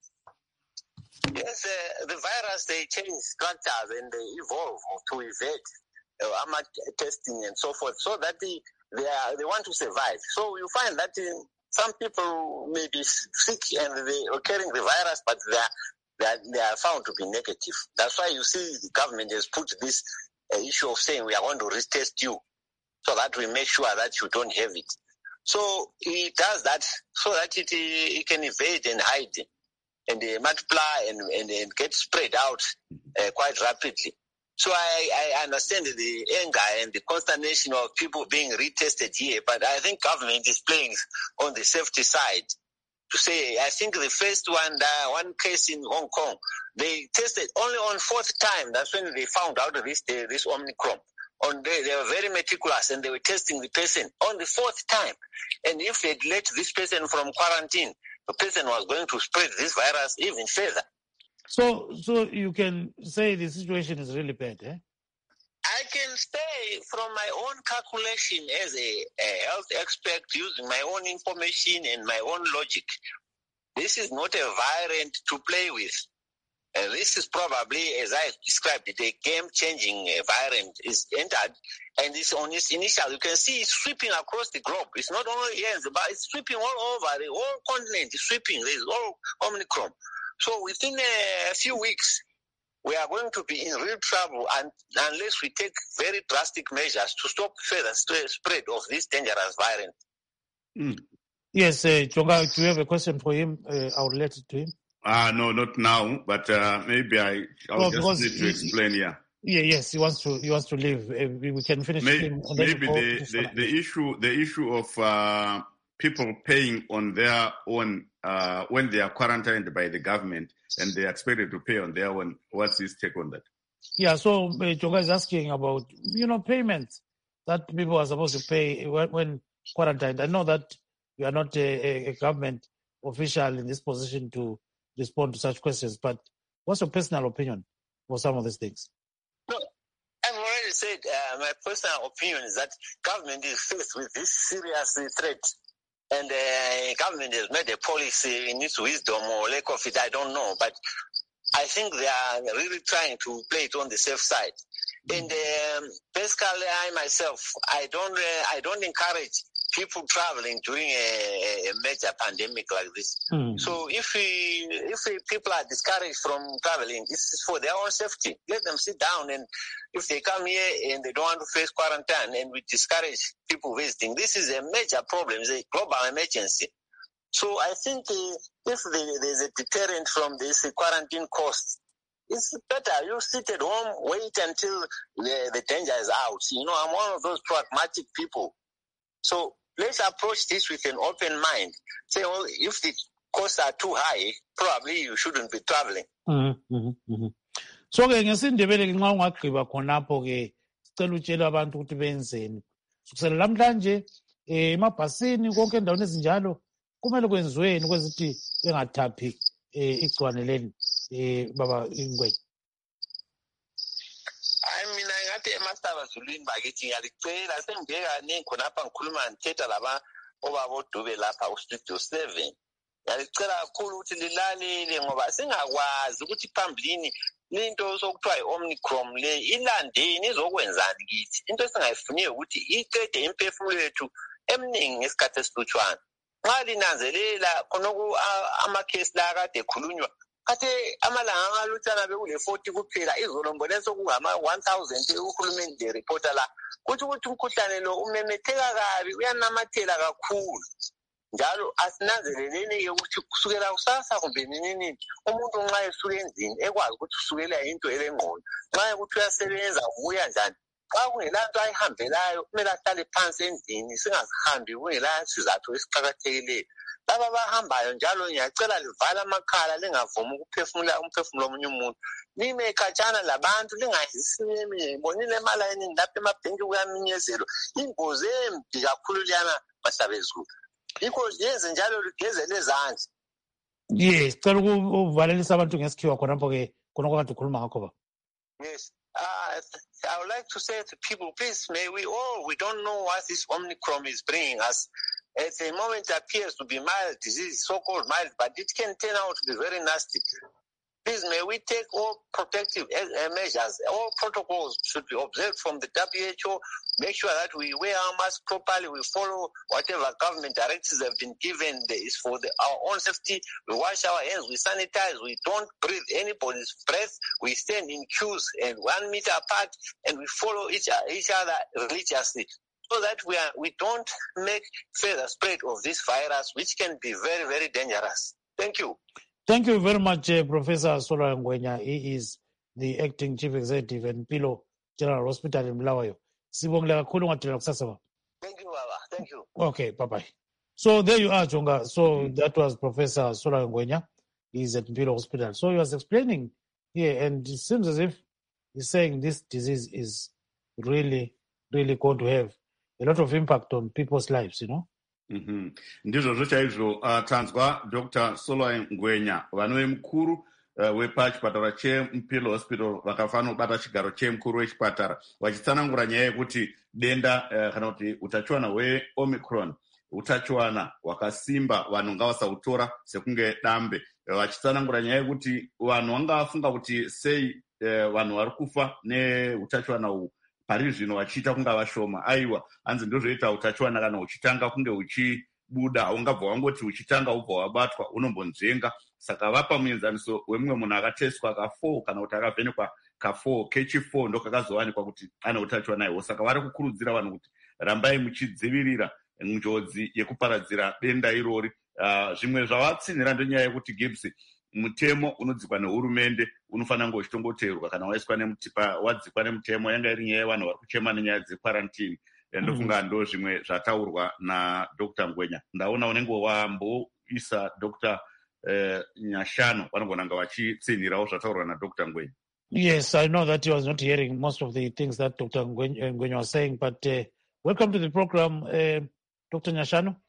Yes, uh, the virus, they change structures and they evolve to evade uh, testing and so forth, so that they, they, are, they want to survive. So you find that in some people may be sick and they are carrying the virus, but they are, they are, they are found to be negative. That's why you see the government has put this uh, issue of saying we are going to retest you so that we make sure that you don't have it. So he does that so that it, it can evade and hide and uh, multiply and, and, and get spread out uh, quite rapidly. So I, I understand the anger and the consternation of people being retested here, but I think government is playing on the safety side to say, I think the first one, the one case in Hong Kong, they tested only on fourth time. That's when they found out this, this Omicron. On they, they were very meticulous and they were testing the person on the fourth time. And if they'd let this person from quarantine, the person was going to spread this virus even further. So, so you can say the situation is really bad, eh? I can say from my own calculation as a, a health expert using my own information and my own logic, this is not a variant to play with. Uh, this is probably, as I described it, a game-changing uh, variant is entered, and it's on its initial. You can see it's sweeping across the globe. It's not only here, but it's sweeping all over the whole continent. It's sweeping. There's all Omicron. So within a few weeks, we are going to be in real trouble and, unless we take very drastic measures to stop further spread of this dangerous variant. Mm. Yes, uh, Jonga, do you have a question for him? Uh, I'll relate it to him. Ah, uh, no, not now, but uh, maybe I, I'll well, just need to explain, yeah. Yeah, yes, he wants to. He wants to leave. Uh, we can finish. Maybe, maybe the, the, the issue, the issue of uh, people paying on their own uh, when they are quarantined by the government and they are expected to pay on their own. What's his take on that? Yeah, so uh, Jonga is asking about you know payments that people are supposed to pay when, when quarantined. I know that we are not a, a government official in this position to respond to such questions. But what's your personal opinion for some of these things? No, I've already said uh, my personal opinion is that government is faced with this serious threat. And the uh, government has made a policy in its wisdom or lack of it, I don't know. But I think they are really trying to play it on the safe side. And um, basically, I myself, I don't, uh, I don't encourage people traveling during a, a major pandemic like this. Mm. So if we, if we, people are discouraged from traveling, this is for their own safety. Let them sit down, and if they come here and they don't want to face quarantine, and we discourage people visiting, this is a major problem. It's a global emergency. So I think uh, if there's a deterrent from this quarantine costs, it's better you sit at home, wait until the, the danger is out. You know, I'm one of those pragmatic people. So let's approach this with an open mind. Say, well, if the costs are too high, probably you shouldn't be traveling. Mm-hmm, mm-hmm. So ke ngesindebele nxa ungagqiba khonapho ke sicela utshela abantu ukuthi benzeni. Kusukela namhlanje eh emabhasini konke endaweni ezinjalo kumele kwenziweni kwezithi bengathaphi eh igcwane leli eh baba Ngwenya. I mean, I got a master of Zulin bagiting alicela sengibeka nini khonapha ngikhuluma ngithetha laba obabo Dube lapha u studio seven. Yalicela kakhulu ukuthi lilalele ngoba singakwazi ukuthi phambilini into sokuthiwa i-Omicron le ilandeni izokwenzani kithi. Into esingayifuniyo ukuthi iqede imphefumulo yethu eminingi ngesikhathi esilutshwana. Nxa linanzelela khonoku amakhesi la kade ekhulunywa kade amalanga amalutshwana bekule forty kuphela izolombole sokungama one thousand uhulumende reporter la kuthi ukuthi umkhuhlane lo umemetheka kabi uyanamathela kakhulu. Njalo asinanzeleleni ukuthi kusukela kusasa kumbe nini umuntu nxa esuka endlini ekwazi ukuthi usukela into elengqondo nxa ukuthi uyasebenza ubuya njani xa kungelanto ayihambelayo kumele ahlale phansi endlini singazihambi kungela sizathu esiqakathekileyo. Laba abahambayo njalo ngiyacela livala amakhala lingavumi ukuphefumula umphefumulo omunye umuntu. Lime khatshana labantu lingayisimemi bonile emalayinini lapha emabhenki kuyaminyezelwa ingozi embi kakhulu liyana bahlabezulu. Because yenze njalo ligezele ezandla. Yes, cela ukuvalelisa abantu ngesikhiwa khonapho ke khonoko kade ukhuluma ngakho ba. Yes. Uh, I would like to say to people, please, may we all, we don't know what this Omicron is bringing us. At the moment, it appears to be mild disease, so-called mild, but it can turn out to be very nasty. Please, may we take all protective measures. All protocols should be observed from the W H O. Make sure that we wear our masks properly. We follow whatever government directives have been given. It's for the, our own safety. We wash our hands. We sanitize. We don't breathe anybody's breath. We stand in queues and one meter apart, and we follow each, each other religiously, so that we are we don't make further spread of this virus, which can be very, very dangerous. Thank you. Thank you very much, uh, Professor Solwayo Ngwenya. He is the acting chief executive at Mpilo General Hospital in Bulawayo. Sibongile kakhulu ngadela kusasa ba. Thank you, Baba. Thank you. Okay, bye-bye. So there you are, Jonga. So mm-hmm. that was Professor Solwayo Ngwenya. He's at Mpilo Hospital. So he was explaining here, and it seems as if he's saying this disease is really, really going to have a lot of impact on people's lives, you know. Mm-hmm. Ndizvo chaizvo uh, tanzwa Doctor Solwayo Ngwenya vanove mukuru uh, wepachipatara cheMpilo Hospital vakafanira kubata chigaro chemukuru wechipatara vachitsanangura nyaya yekuti denda uh, kana kuti utachiwana hweOmicron utachiwana hwakasimba vanhu ngavasautora sekunge dambe vachitsanangura nyaya yekuti vanhu vanga vafunga kuti sei uh, vanhu vari kufa neutachiwana uhu pari zvino vachiita kunga vashoma. Aiwa, hanzi ndozvoita utachiwana kana uchitanga kunge uchibuda haungabva wangoti uchitanga ubva wabatwa unombonzvenga. Saka vapa muenzaniso wemumwe munhu akateswa ka four kana kuti akavhenekwa ka four kechi four ndokakazowanikwa kuti ane utachiwana ihwo. Saka vari kukurudzira vanhu kuti rambai muchidzivirira njodzi yekuparadzira denda irori. Uh, zvimwe zvavatsinhira ndonyaya yekuti Gibbs mutemo unodzikwa nehurumende unofanira kunge uchitongoteerwa kana waiswa nemutipa wadzikwa nemutemo yanga iri nyaya yevanhu vari kuchema nenyaya dzekwarantini. Ndofunga ndo zvimwe zvataurwa naDr Ngwenya. Ndaona unenge wamboisa Dr uh, Nyashano vanogona kunge vachitsinhirawo zvataurwa naDr Ngwenya. Yes, I know that he was not hearing most of the things that Doctor Ngwenya was saying, but uh, welcome to the program, uh, Doctor Nyashano.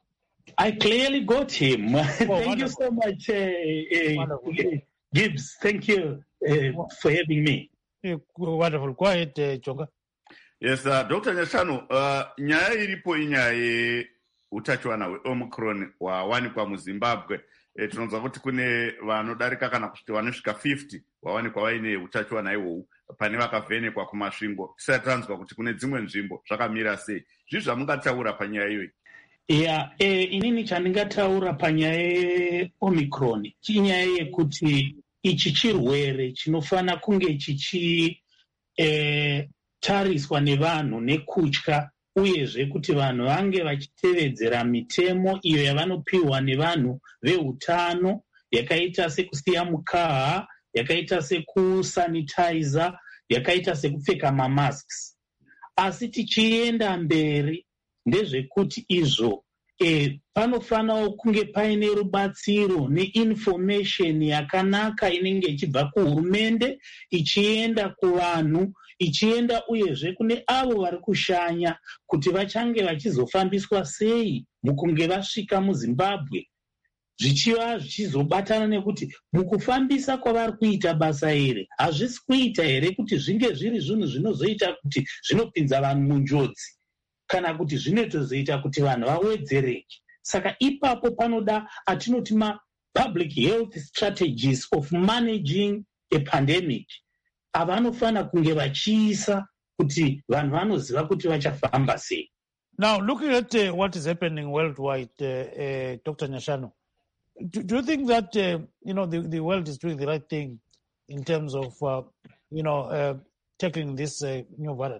I clearly got him. Oh, Thank wonderful. you so much, uh, uh, Gibbs. Thank you uh, for having me. Eh, Wonderful. Go ahead, uh, Chonga. Yes, uh, Doctor Nyashanu, uh, nyaya iripo inyaya yeutachiwana hweomicron wawanikwa muZimbabwe. E, tinonzwa kuti kune vanodarika kana kusvika vanosvika fifty vawanikwa vaine utachiwana ihwohwu pane vakavhenekwa kumasvingo. Tisati tanzwa kuti kune dzimwe nzvimbo zvakamira sei. Zvii zvamungataura panyaya iyoyi? Yeah, eh, inini chandingataura panyaya yeomicron chinyaya yekuti ichi chirwere chinofana kunge chichi eh, tariswa nevanhu nekutya, uyezve kuti vanhu vange vachitevedzera mitemo iyo yavanopiwa nevanhu veutano, yakaita sekusiya mukaha, yakaita sekusanitizer, yakaita sekupfeka mamasks. Asi tichienda mberi ndezvekuti izvo e, panofanawo kunge paine rubatsiro neinformation yakanaka inenge ichibva kuhurumende ichienda kuvanhu, ichienda uyezve kune avo vari kushanya kuti vachange vachizofambiswa sei mukunge vasvika muZimbabwe, zvichiva zvichizobatana nekuti mukufambisa kwavari kuita basa iri hazvisi kuita here kuti zvinge zviri zvinhu zvinozoita kuti zvinopinza vanhu munjodzi kana kuti zvinotozoita kuti vanhu vawedzereke. Saka ipapo panoda atinoti ma-public health strategies of managing a pandemic avanofana kunge vachiisa kuti vanhu vanoziva kuti vachafamba sei. Now, looking at uh, what is happening worldwide, uh, uh, Doctor Nyashanu, do, do you think that uh, you know the, the world is doing the right thing in terms of uh, you know uh, tackling this uh, new variant?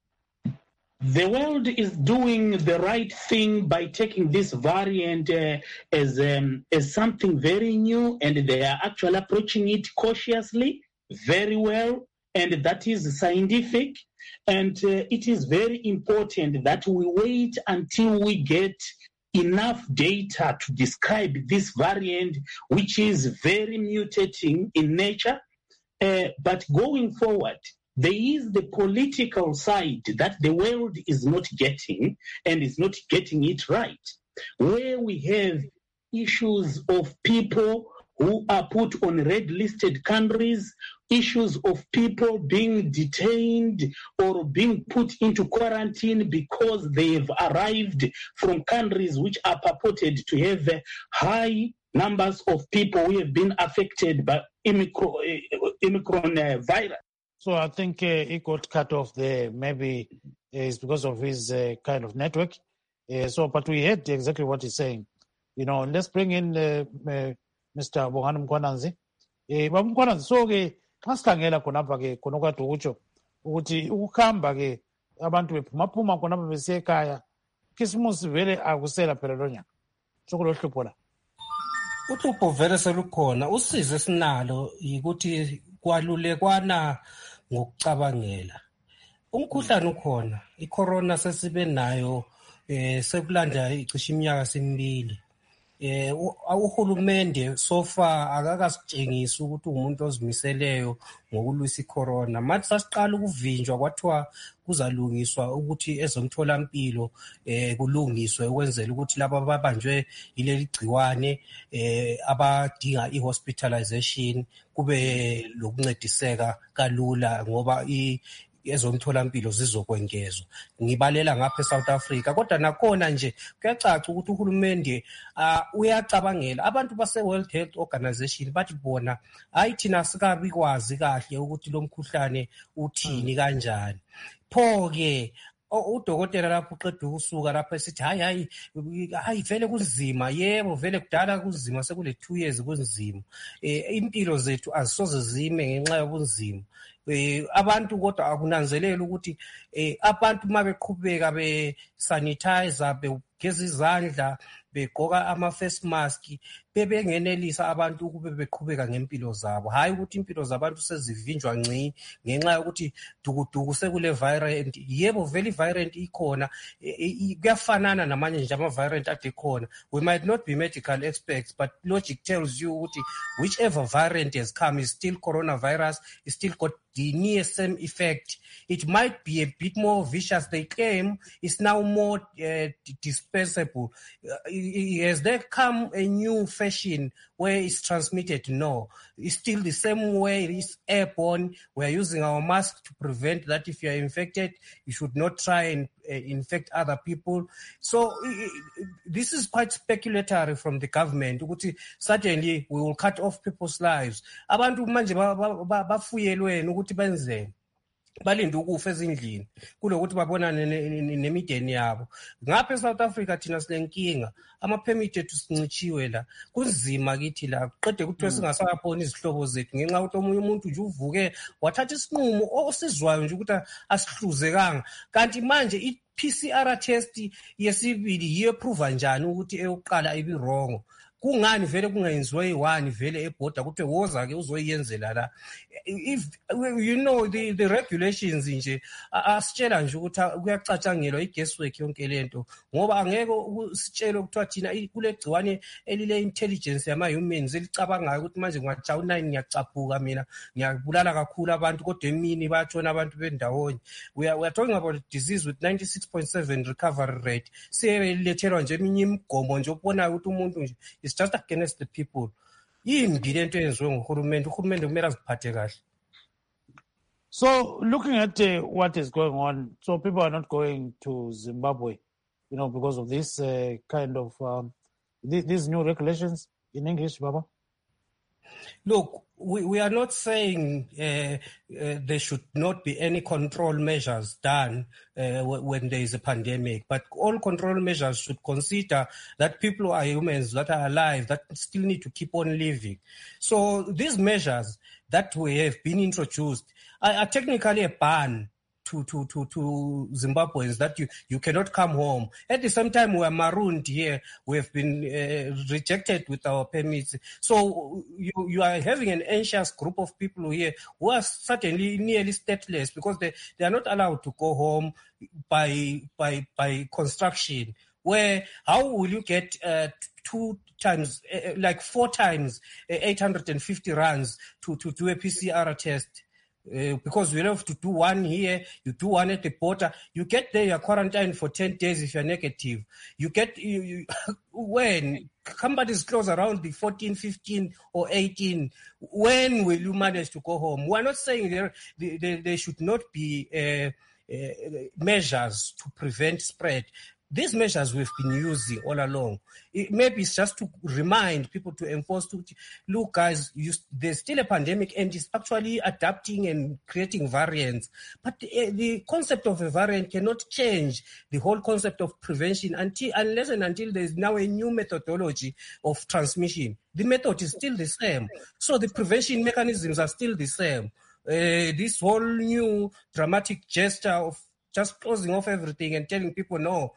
The world is doing the right thing by taking this variant uh, as um, as something very new, and they are actually approaching it cautiously, very well, and that is scientific. And uh, it is very important that we wait until we get enough data to describe this variant, which is very mutating in nature. Uh, but going forward, there is the political side that the world is not getting and is not getting it right, where we have issues of people who are put on red-listed countries, issues of people being detained or being put into quarantine because they've arrived from countries which are purported to have high numbers of people who have been affected by Omicron, Omicron uh, virus. So I think uh, he got cut off there. Maybe it's because of his uh, kind of network. Uh, so, but we heard exactly what he's saying. You know, let's bring in uh, uh, Mister Bongani Mkhwananzi. Eh, Baba Mkhwananzi, so ke xa sikhangela khonapha ke khonokade utsho ukuthi ukuhamba ke abantu bephuma-phuma khonapha besiya ekhaya, khisimusi vele akusela phela lo nyaka. Sokolo hlupho la. Uhlupho vele selukhona. Usizo esinalo yikuthi kwalulekwana ngokucabangela. Umkhuhlane ukhona. I-corona sesibe nayo eh sekulanda icishe iminyaka semibili. Eh uhulumende so far akakasitshengisi ukuthi umuntu ozimiseleyo ngokulwisa icorona. Manje sasiqala ukuvinjwa kwathiwa kuzalungiswa ukuthi ezomtholampilo eh kulungiswe ukwenzela ukuthi laba ababanjwe ileli gciwane eh abadinga ihospitalization kube lokuncediseka kalula ngoba i ezomtholampilo zizokwengezwa. Ngibalela ngapha eSouth Africa kodwa nakhona nje kuyacaca ukuthi uhulumende uh, uyacabangela abantu base World Health Organization bathi bona hayi thina sikabi kwazi kahle ukuthi lo mkhuhlane uthini kanjani. Pho ke udokotela lapho uqeda ukusuka lapha esithi hayi hayi hayi vele kunzima. Yebo vele kudala kunzima, sekule two years kunzima. Eh impilo zethu azisoze zime ngenxa yobunzima. Eh abantu kodwa akunanzelela ukuthi eh abantu mabeqhubeka be sanitizer begeza izandla begqoka ama face mask bebengenelisa abantu ukube beqhubeka ngempilo zabo, hayi ukuthi impilo zabantu sezivinjwa ngci ngenxa yokuthi dukuduku sekule variant. Yebo vele variant ikhona, kuyafanana namanye nje ama variant ade khona. We might not be medical experts, but logic tells you ukuthi whichever variant has come is still coronavirus, is still got the near same effect. It might be a bit more vicious. They claim it's now more uh, dispensable. Uh, has there come a new fashion where it's transmitted? No. It's still the same way. It's airborne. We're using our mask to prevent that. If you're infected, you should not try and uh, infect other people. So uh, this is quite speculatory from the government. Certainly, we will cut off people's lives. Abantu manje bafuyelweni ukuthi benzeni. Balinde ukufa ezindlini kulokuthi babonane nemideni yabo. Ngapha eSouth Africa thina silenkinga, ama-permit ethu sincichiwe la, kunzima kithi la, qede kuthiwe singasaboni izihlobo zethu ngenxa ukuthi omunye umuntu nje uvuke wathatha isinqumo osizwayo nje ukuthi asihluzekanga. Kanti manje i-P C R test yesibili yiyo eprova njani ukuthi eyokuqala ibi wrong. Kungani vele kungenziwe one vele ebhoda kuthi woza ke uzoyenzela la. If you know the the regulations nje asitshela nje ukuthi kuyacatshangelwa i-guesswork yonke lento ngoba angeke usitshele ukuthiwa thina kule gciwane elile intelligence yama humans elicabangayo ukuthi manje ngatsha u9 ngiyacaphuka mina ngiyabulala kakhulu abantu kodwa emini bayatshona abantu bendawonye. We are, we are talking about a disease with ninety-six point seven recovery rate. Siyelethelwa nje eminye imigomo nje ubona ukuthi umuntu nje is just against the people. So looking at uh, what is going on, so people are not going to Zimbabwe, you know, because of this uh, kind of um, th- these new regulations in English, Baba? Look, we, we are not saying uh, uh, there should not be any control measures done uh, w- when there is a pandemic, but all control measures should consider that people are humans that are alive, that still need to keep on living. So these measures that we have been introduced are, are technically a ban to, to, to, to Zimbabweans that you, you cannot come home. At the same time, we are marooned here. We have been uh, rejected with our permits. So you, you are having an anxious group of people here who are certainly nearly stateless because they, they are not allowed to go home by, by, by construction. Where, how will you get uh, two times, uh, like four times uh, eight hundred fifty rands to, to do a P C R test? Uh, because we have to do one here, you do one at the border. You get there, you're quarantined for ten days if you're negative. You get, you, you, when somebody's close around the fourteen, fifteen or eighteen, when will you manage to go home? We're not saying there, there, there should not be uh, uh, measures to prevent spread. These measures we've been using all along. It, maybe it's just to remind people to enforce, to, look guys, you, there's still a pandemic and it's actually adapting and creating variants. But the, the concept of a variant cannot change the whole concept of prevention until, unless and until there's now a new methodology of transmission. The method is still the same. So the prevention mechanisms are still the same. Uh, this whole new dramatic gesture of just closing off everything and telling people no,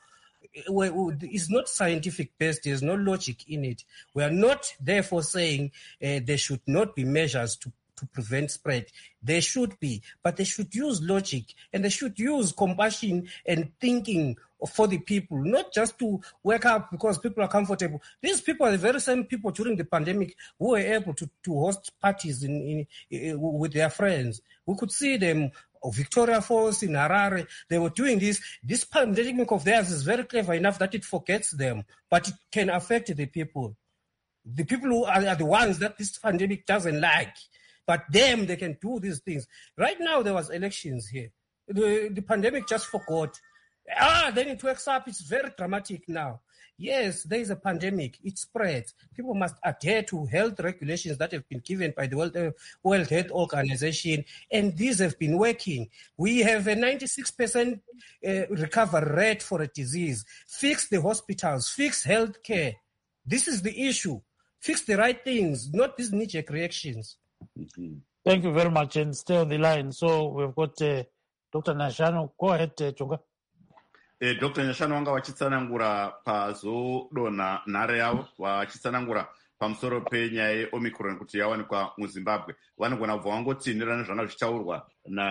it's not scientific based. There's no logic in it. We are not therefore saying uh, there should not be measures to, to prevent spread. There should be, but they should use logic and they should use compassion and thinking for the people, not just to work up because people are comfortable. These people are the very same people during the pandemic who were able to, to host parties in, in, in, with their friends. We could see them. Victoria Falls, in Harare, they were doing this. This pandemic of theirs is very clever enough that it forgets them, but it can affect the people. The people who are, are the ones that this pandemic doesn't like, but them, they can do these things. Right now, there was elections here. The, the pandemic just forgot. Ah, then it wakes up. It's very dramatic now. Yes, there is a pandemic. It spreads. People must adhere to health regulations that have been given by the World, uh, World Health Organization, and these have been working. We have a ninety-six percent uh, recovery rate for a disease. Fix the hospitals. Fix health care. This is the issue. Fix the right things, not these knee-jerk reactions. Thank you very much, and stay on the line. So we've got uh, Doctor Nyashanu. Go ahead, uh, Chonga. E, Doctor Nyashanu wanga wachitsanangura pazodonha nhare yavo wachitsanangura pamusoro penyaya yeomicron kuti yawanikwa muzimbabwe vanogona kubva vangotsindirana zvanga zvichitaurwa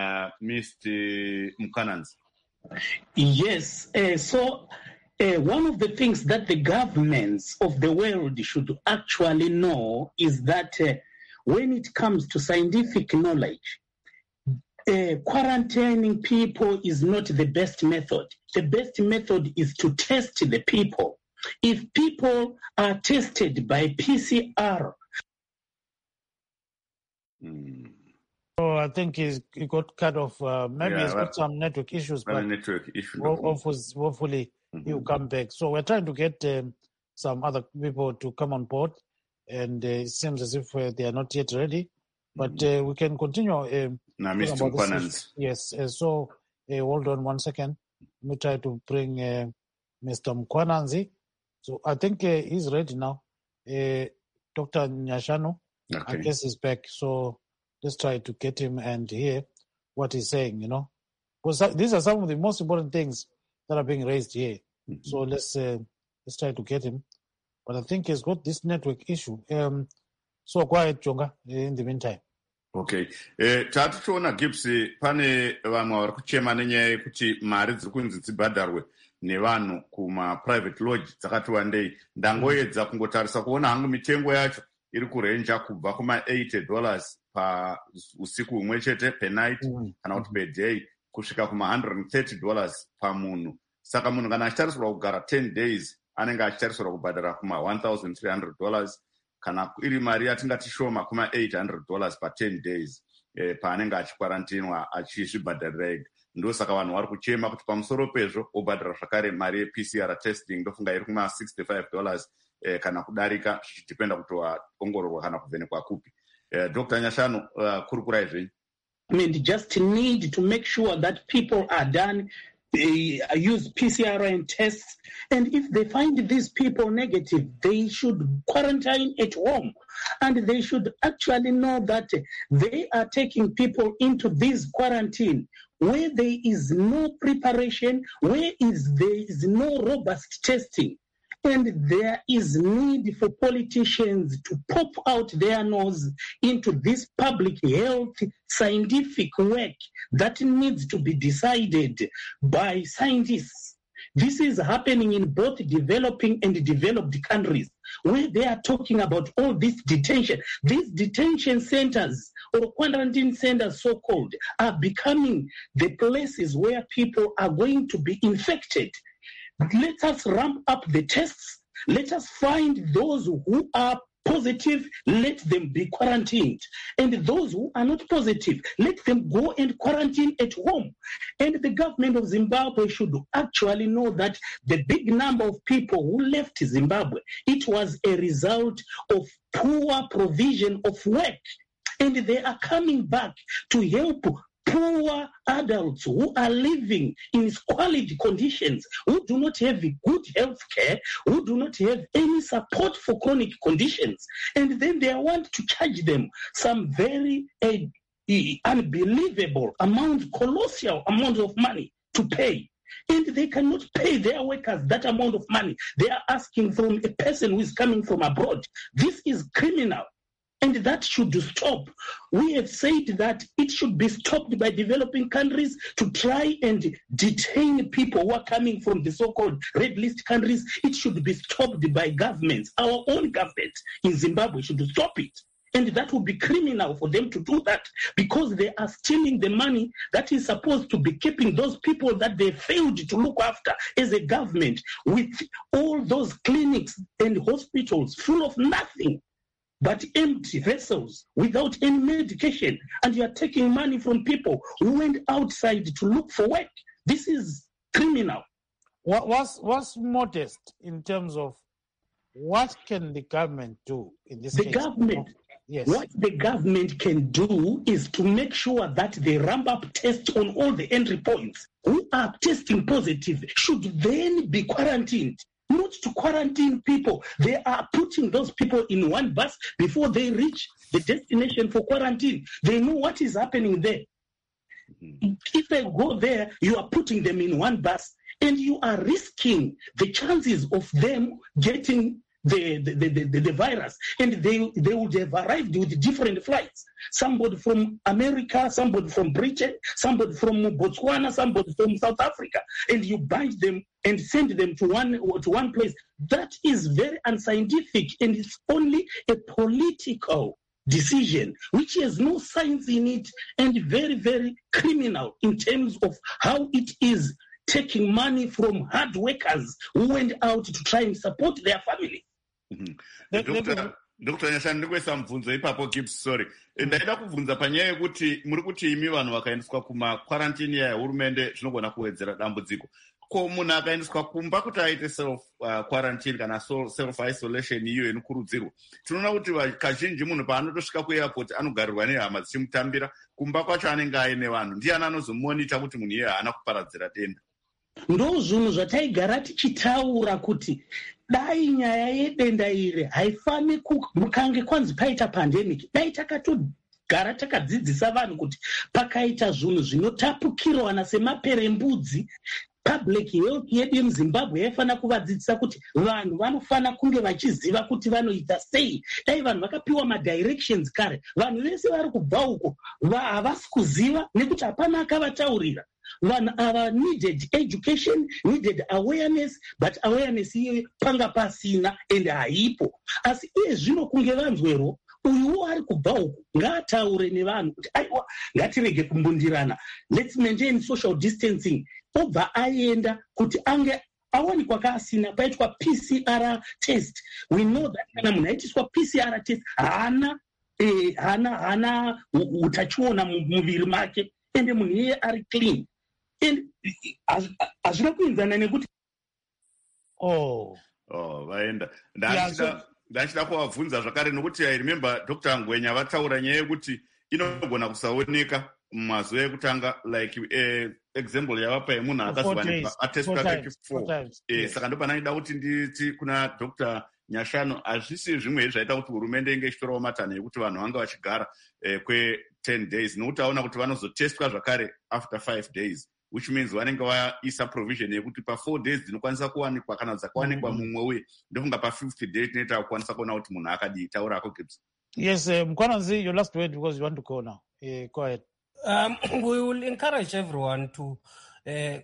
naMister Mukananzi. Yes, uh, so uh, one of the things that the governments of the world should actually know is that uh, when it comes to scientific knowledge, uh, quarantining people is not the best method. The best method is to test the people. If people are tested by P C R. Mm. So I think he's, he got cut off. Uh, maybe Yeah, he's got but- some network issues, but network issue. ho- hopefully, hopefully Mhm. he'll come back. So we're trying to get um, some other people to come on board, and uh, it seems as if uh, they are not yet ready. But uh, we can continue. Um, Na talking Mister about this Mkwananzi. issue. Yes. Uh, so uh, hold on one second. Let me try to bring uh, Mister Mkwananzi. So I think uh, he's ready now. Uh, Doctor Nyashanu, I Okay. guess he's back. So let's try to get him and hear what he's saying, you know. Because these are some of the most important things that are being raised here. Mhm. So let's uh, let's try to get him. But I think he's got this network issue. Um, so quiet, Jonga, in the meantime. Okay. Eh, tati tiona Gibbs pane vamwe vari kuchema nenyaya yekuti mari dziri kunzi dzibhadharwe nevanhu kuma-private lodge dzakati wandei. Ndangoedza kungotarisa kuona hangu mitengo yacho iri kurenja kubva kuma-eighty dollars pausiku humwe chete per night Mm. kana kuti per day kusvika kuma-one hundred thirty dollars pamunhu. Saka munhu kana achitarisirwa kugara ten days anenge achitarisirwa kubhadhara kuma-one thousand three hundred dollars kana iri mari yatingati shoma kuma-eight hundred dollars pa ten days eh, paanenge achikwarantinwa achizvibhadharira ega. Ndosaka vanhu vari kuchema kuti pamusoro pezvo obhadhara zvakare mari ye-P C R testing ndofunga iri kuma-sixty-five dollars eh, kana kudarika zvichidhipenda kuti waongororwa kana kuvhenekwa kupi. Eh, Doctor Nyashanu, uh, kurikurai zvenyu. I mean, just need to make sure that people are done, they use P C R and tests. And if they find these people negative, they should quarantine at home. And they should actually know that they are taking people into this quarantine where there is no preparation, where is there is no robust testing. And there is need for politicians to pop out their nose into this public health scientific work that needs to be decided by scientists. This is happening in both developing and developed countries, where they are talking about all this detention. These detention centers or quarantine centers, so-called, are becoming the places where people are going to be infected. Let us ramp up the tests. Let us find those who are positive, let them be quarantined. And those who are not positive, let them go and quarantine at home. And the government of Zimbabwe should actually know that the big number of people who left Zimbabwe, it was a result of poor provision of work. And they are coming back to help poor adults who are living in squalid conditions, who do not have good health care, who do not have any support for chronic conditions. And then they want to charge them some very uh, unbelievable amount, colossal amount of money to pay. And they cannot pay their workers that amount of money they are asking from a person who is coming from abroad. This is criminal. And that should stop. We have said that it should be stopped by developing countries to try and detain people who are coming from the so-called red list countries. It should be stopped by governments. Our own government in Zimbabwe should stop it. And that would be criminal for them to do that, because they are stealing the money that is supposed to be keeping those people that they failed to look after as a government, with all those clinics and hospitals full of nothing but empty vessels without any medication. And you are taking money from people who went outside to look for work. This is criminal. What, what's, what's modest in terms of what can the government do in this The case? government, Yes. what the government can do is to make sure that they ramp up tests on all the entry points. Who are testing positive should then be quarantined. Not to quarantine people. They are putting those people in one bus before they reach the destination for quarantine. They know what is happening there. Mm-hmm. If they go there, you are putting them in one bus and you are risking the chances of them getting the, the, the, the, the virus. And they, they would have arrived with different flights. Somebody from America, somebody from Britain, somebody from Botswana, somebody from South Africa. And you bind them and send them to one, to one place. That is very unscientific, and it's only a political decision, which has no science in it and very, very criminal in terms of how it is taking money from hard workers who went out to try and support their family. Mm-hmm. Doctor, Doctor Nyashanu, ndikuisa mvunzo ipapo Gibbs, sorry. Ndaida kubvunza panyaya yekuti muri kuti imi vanhu vakaendeswa kuma quarantine ya hurumende zvinogona kuwedzera dambudziko. Ko munhu akaendeswa kumba kuti aite self uh, quarantine kana self isolation iyo inokurudzirwa. Tinoona kuti kazhinji munhu paanotosvika kuairport anogarirwa nehama dzichimutambira, kumba kwacho anenge aine vanhu. Ndiani anozomonita kuti munhu iye haana kuparadzira denda. Ndo zvinhu zvataigara tichitaura kuti dai nyaya yedenda iri haifani kukange kwanzi paita pandemic, dai takatogara takadzidzisa vanhu kuti pakaita zvinhu zvinotapukirwana semaperembudzi, public health yedu yemuZimbabwe yaifana kuvadzidzisa kuti vanhu vanofana kunge vachiziva kuti vanoita sei. Dai vanhu vakapiwa madirections kare, vanhu vese vari kubva uko havasi kuziva nekuti hapana akavataurira. Vanhu ava needed education, needed awareness, but awareness iye panga pasina ende haipo. Asi iye zvino kunge vanzwero uyuwo ari kubva uko ngaataure nevanhu kuti aiwa ngatirege kumbundirana, let's maintain social distancing. Obva aenda kuti ange awanikwa kaasina paitwa P C R test. We know that kana munhu aitiswa P C R test hana eh, hana hana utachiona muviri make ende munhu iye ari clean. And hazvina kuinzana nekuti oh oh vaenda ndachida ndachida kuvabvunza zvakare nokuti I remember Doctor Ngwenya vataura nyaya yekuti inogona kusaoneka mumazuva ekutanga, like uh, example yavapa yemunhu akazowanikwa ateswa twenty-four. Eh, saka ndopana ndida kuti nditi kuna Doctor Nyashanu, hazvisi zvimwe zvaita kuti hurumende inge ichitorawo matano yekuti vanhu vanga vachigara eh, kwe ten days, nokuti aona kuti vanozotestwa zvakare after five days, which means vanenge vaisa provision yekuti pa four days dzinokwanisa kuwanikwa kana dzakawanikwa mumwe uye ndofunga pa fifth day tinoita kukwanisa kuona kuti munhu akadii. Taurako Gibbs. Yes, uh, Mkwananzi, your last word because you want to go now. Uh, go ahead. Um, we will encourage everyone to uh,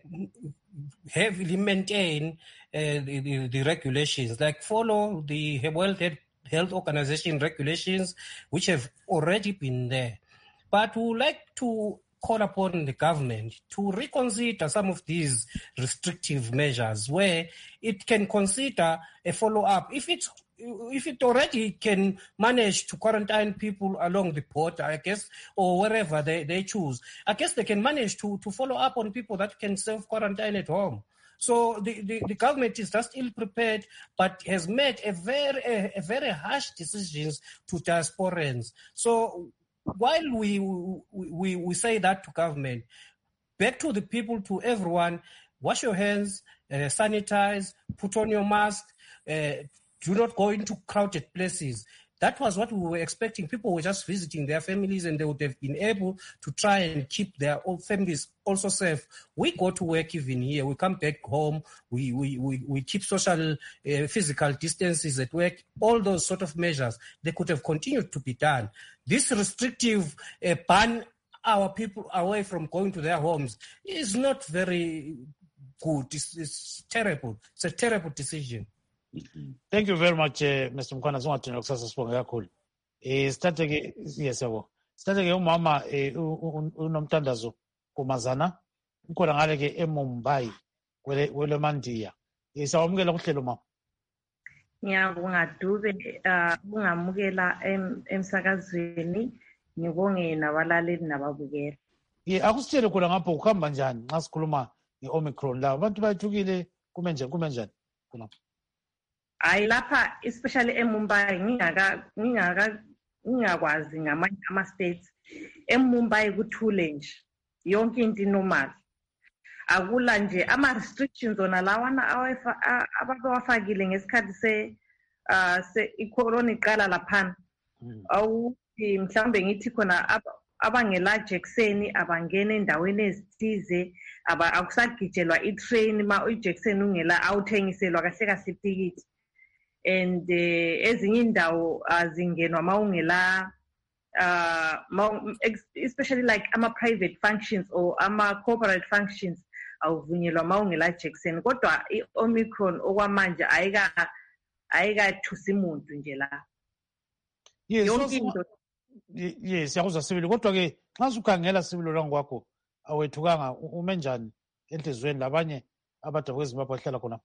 heavily maintain uh, the, the, the regulations, like follow the World Health Organization regulations, which have already been there. But we would like to call upon the government to reconsider some of these restrictive measures where it can consider a follow-up. If it's if it already can manage to quarantine people along the border, I guess, or wherever they, they choose, I guess they can manage to, to follow up on people that can self-quarantine at home. So the, the, the government is just ill-prepared, but has made a very, a, a very harsh decisions to diasporans. So while we, we, we say that to government, back to the people, to everyone, wash your hands, uh, sanitize, put on your mask, uh, do not go into crowded places. That was what we were expecting. People were just visiting their families and they would have been able to try and keep their own families also safe. We go to work even here. We come back home. We we, we, we keep social, uh, physical distances at work. All those sort of measures, they could have continued to be done. This restrictive uh, ban our people away from going to their homes is not very good. It's, it's terrible. It's a terrible decision. Thank you very much, uh, Mister Mkwana. Zingathina kusasa sibonga kakhulu. Eh sithathe ke yes yabo. Sithathe ke umama eh unomthandazo kumazana. Ukhona ngale ke eMumbai kwele kwele Mandiya. Isawamukela kuhlelo mama. Ngiyabonga Dube ungamukela emsakazweni ngibonge nabalaleli nababukela. Ye akusitshele khona ngapho kuhamba njani nxa sikhuluma ngeOmicron la. Abantu bayithukile kume njani kume njani khona. Hayi lapha especially eMumbai ngingaka ngingaka ngingakwazi ngamanye ama states. eMumbai kuthule nje yonke into normal, akula nje ama restrictions ona lawana ababawafakile ngesikhathi se se icorona iqala laphana. Awu mhlambe ngithi khona abangela Jackson abangena endaweni ezithize aba akusagijelwa itrain ma uJackson ungela awuthengiselwa kahle kahle itikiti. And ezinye indawo azingenwa mawungela uh especially like ama private functions or ama corporate functions awuvunyelwa mawungela Jackson, kodwa iOmicron okwamanje ayika ayika thusa umuntu nje la. Yes, Y- yes siyakuzwa sibili kodwa-ke nxa sukhangela sibili lwangu awethukanga u- ume njani enhliziyweni labanye abadaba kwezimbabwe ahlala khona.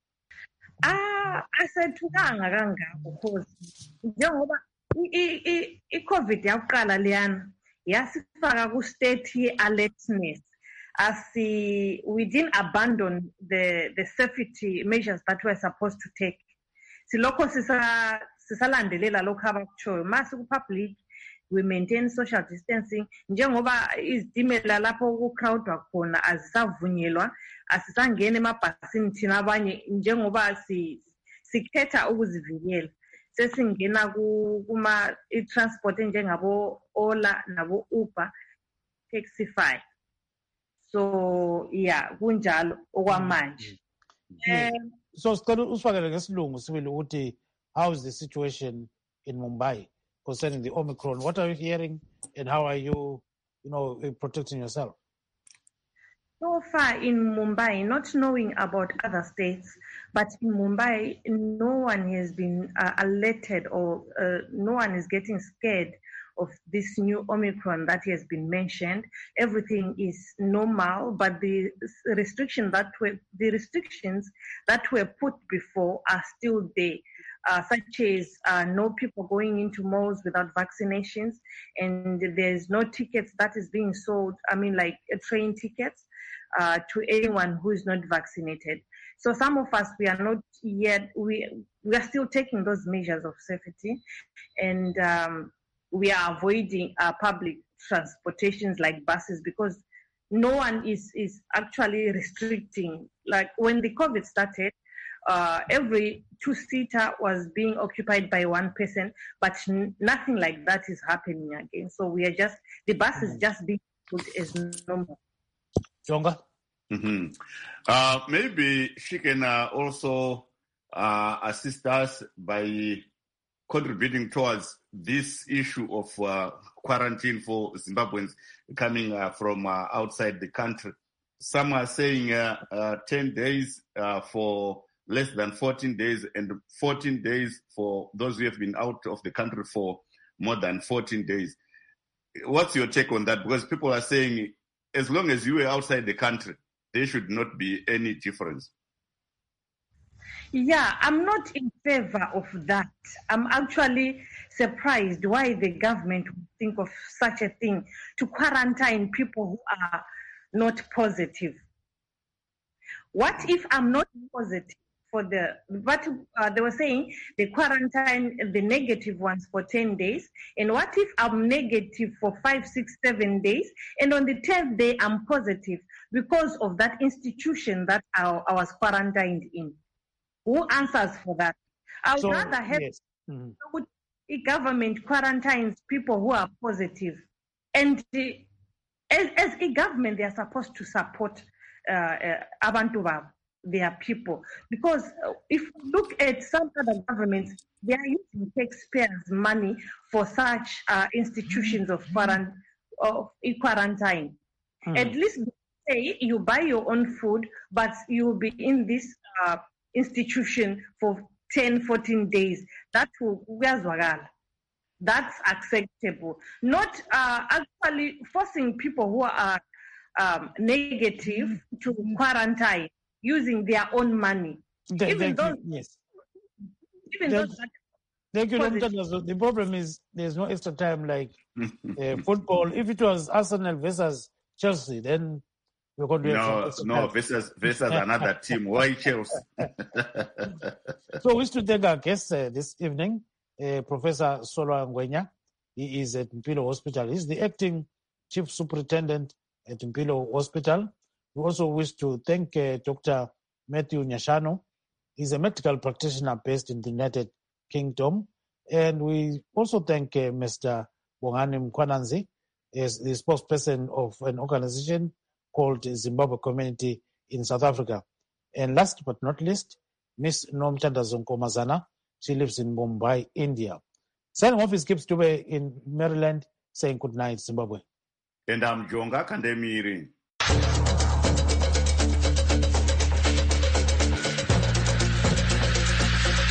Ah, asethukanga kangako because njengoba i- i- i- i-COVID yakuqala leyana yasifaka ku-state ye-alertness. Asi, we didn't abandon the, the safety measures that we're supposed to take. Silokho sisa sisalandelela lokho abakutshoyo. Mase ku-public, we maintain social distancing. Njengoba izitimela lapho kucrowdwa khona azisavunyelwa, asisangena emabhasini thina abanye njengoba si sikhetha ukuzivikela. Sesingena kuma i-transport enjengabo Ola nabo Uber, Taxify. So yeah, kunjalo okwamanje. Yeah. Um, So sicela usifakele ngesilungu sibili ukuthi how is the situation in Mumbai concerning the Omicron? What are you hearing and how are you, you know, protecting yourself? So far in Mumbai, not knowing about other states, but in Mumbai, no one has been uh, alerted or uh, no one is getting scared of this new Omicron that has been mentioned. Everything is normal, but the restrictions that were the restrictions that were put before are still there, uh, such as uh, no people going into malls without vaccinations, and there's no tickets that is being sold. I mean, like uh, train tickets. Uh, to anyone who is not vaccinated. So some of us, we are not yet, we, we are still taking those measures of safety, and um, we are avoiding uh, public transportations like buses because no one is, is actually restricting. Like when the COVID started, uh, every two-seater was being occupied by one person, but n- nothing like that is happening again. So we are just, the bus is just being put as normal. Jonga? Mm-hmm. Uh, maybe she can uh, also uh, assist us by contributing towards this issue of uh, quarantine for Zimbabweans coming uh, from uh, outside the country. Some are saying uh, uh, ten days uh, for less than fourteen days and fourteen days for those who have been out of the country for more than fourteen days. What's your take on that? Because people are saying as long as you were outside the country, there should not be any difference. Yeah, I'm not in favor of that. I'm actually surprised why the government would think of such a thing to quarantine people who are not positive. What if I'm not positive for the, what uh, they were saying, they quarantine the negative ones for ten days. And what if I'm negative for five, six, seven days? And on the tenth day, I'm positive because of that institution that I, I was quarantined in. Who answers for that? I would So, rather have yes. Mhm. the government quarantines people who are positive. And the, as, as a government, they are supposed to support uh, uh, Abantu Bab, their people. Because if you look at some other governments, they are using taxpayers' money for such uh, institutions of, quarant- of quarantine. Mhm. At least say you buy your own food, but you will be in this uh, institution for ten, fourteen days. That will, that's acceptable. Not uh, actually forcing people who are um, negative to quarantine using their own money. Th- Even thank though, you. Yes. even Thank- though that Thank you, Positive. Doctor Nazo. The problem is there's no extra time like uh, football. If it was Arsenal versus Chelsea, then we're going to have some No, extra no, time. versus, versus another team. Why Chelsea? So we wish to thank our guest uh, this evening, uh, Professor Solwa Ngwenya. He is at Mpilo Hospital. He's the acting chief superintendent at Mpilo Hospital. We also wish to thank uh, Doctor Matthew Nyashano. He's a medical practitioner based in the United Kingdom. And we also thank uh, Mister Bongani Mkwananzi, as the spokesperson of an organization called Zimbabwe Community in South Africa. And last but not least, Miss Nomtanda Zonkomazana. She lives in Mumbai, India. Signing off is Gibbs Dube in Maryland, saying good night, Zimbabwe. And I'm Jonga Kandemiri.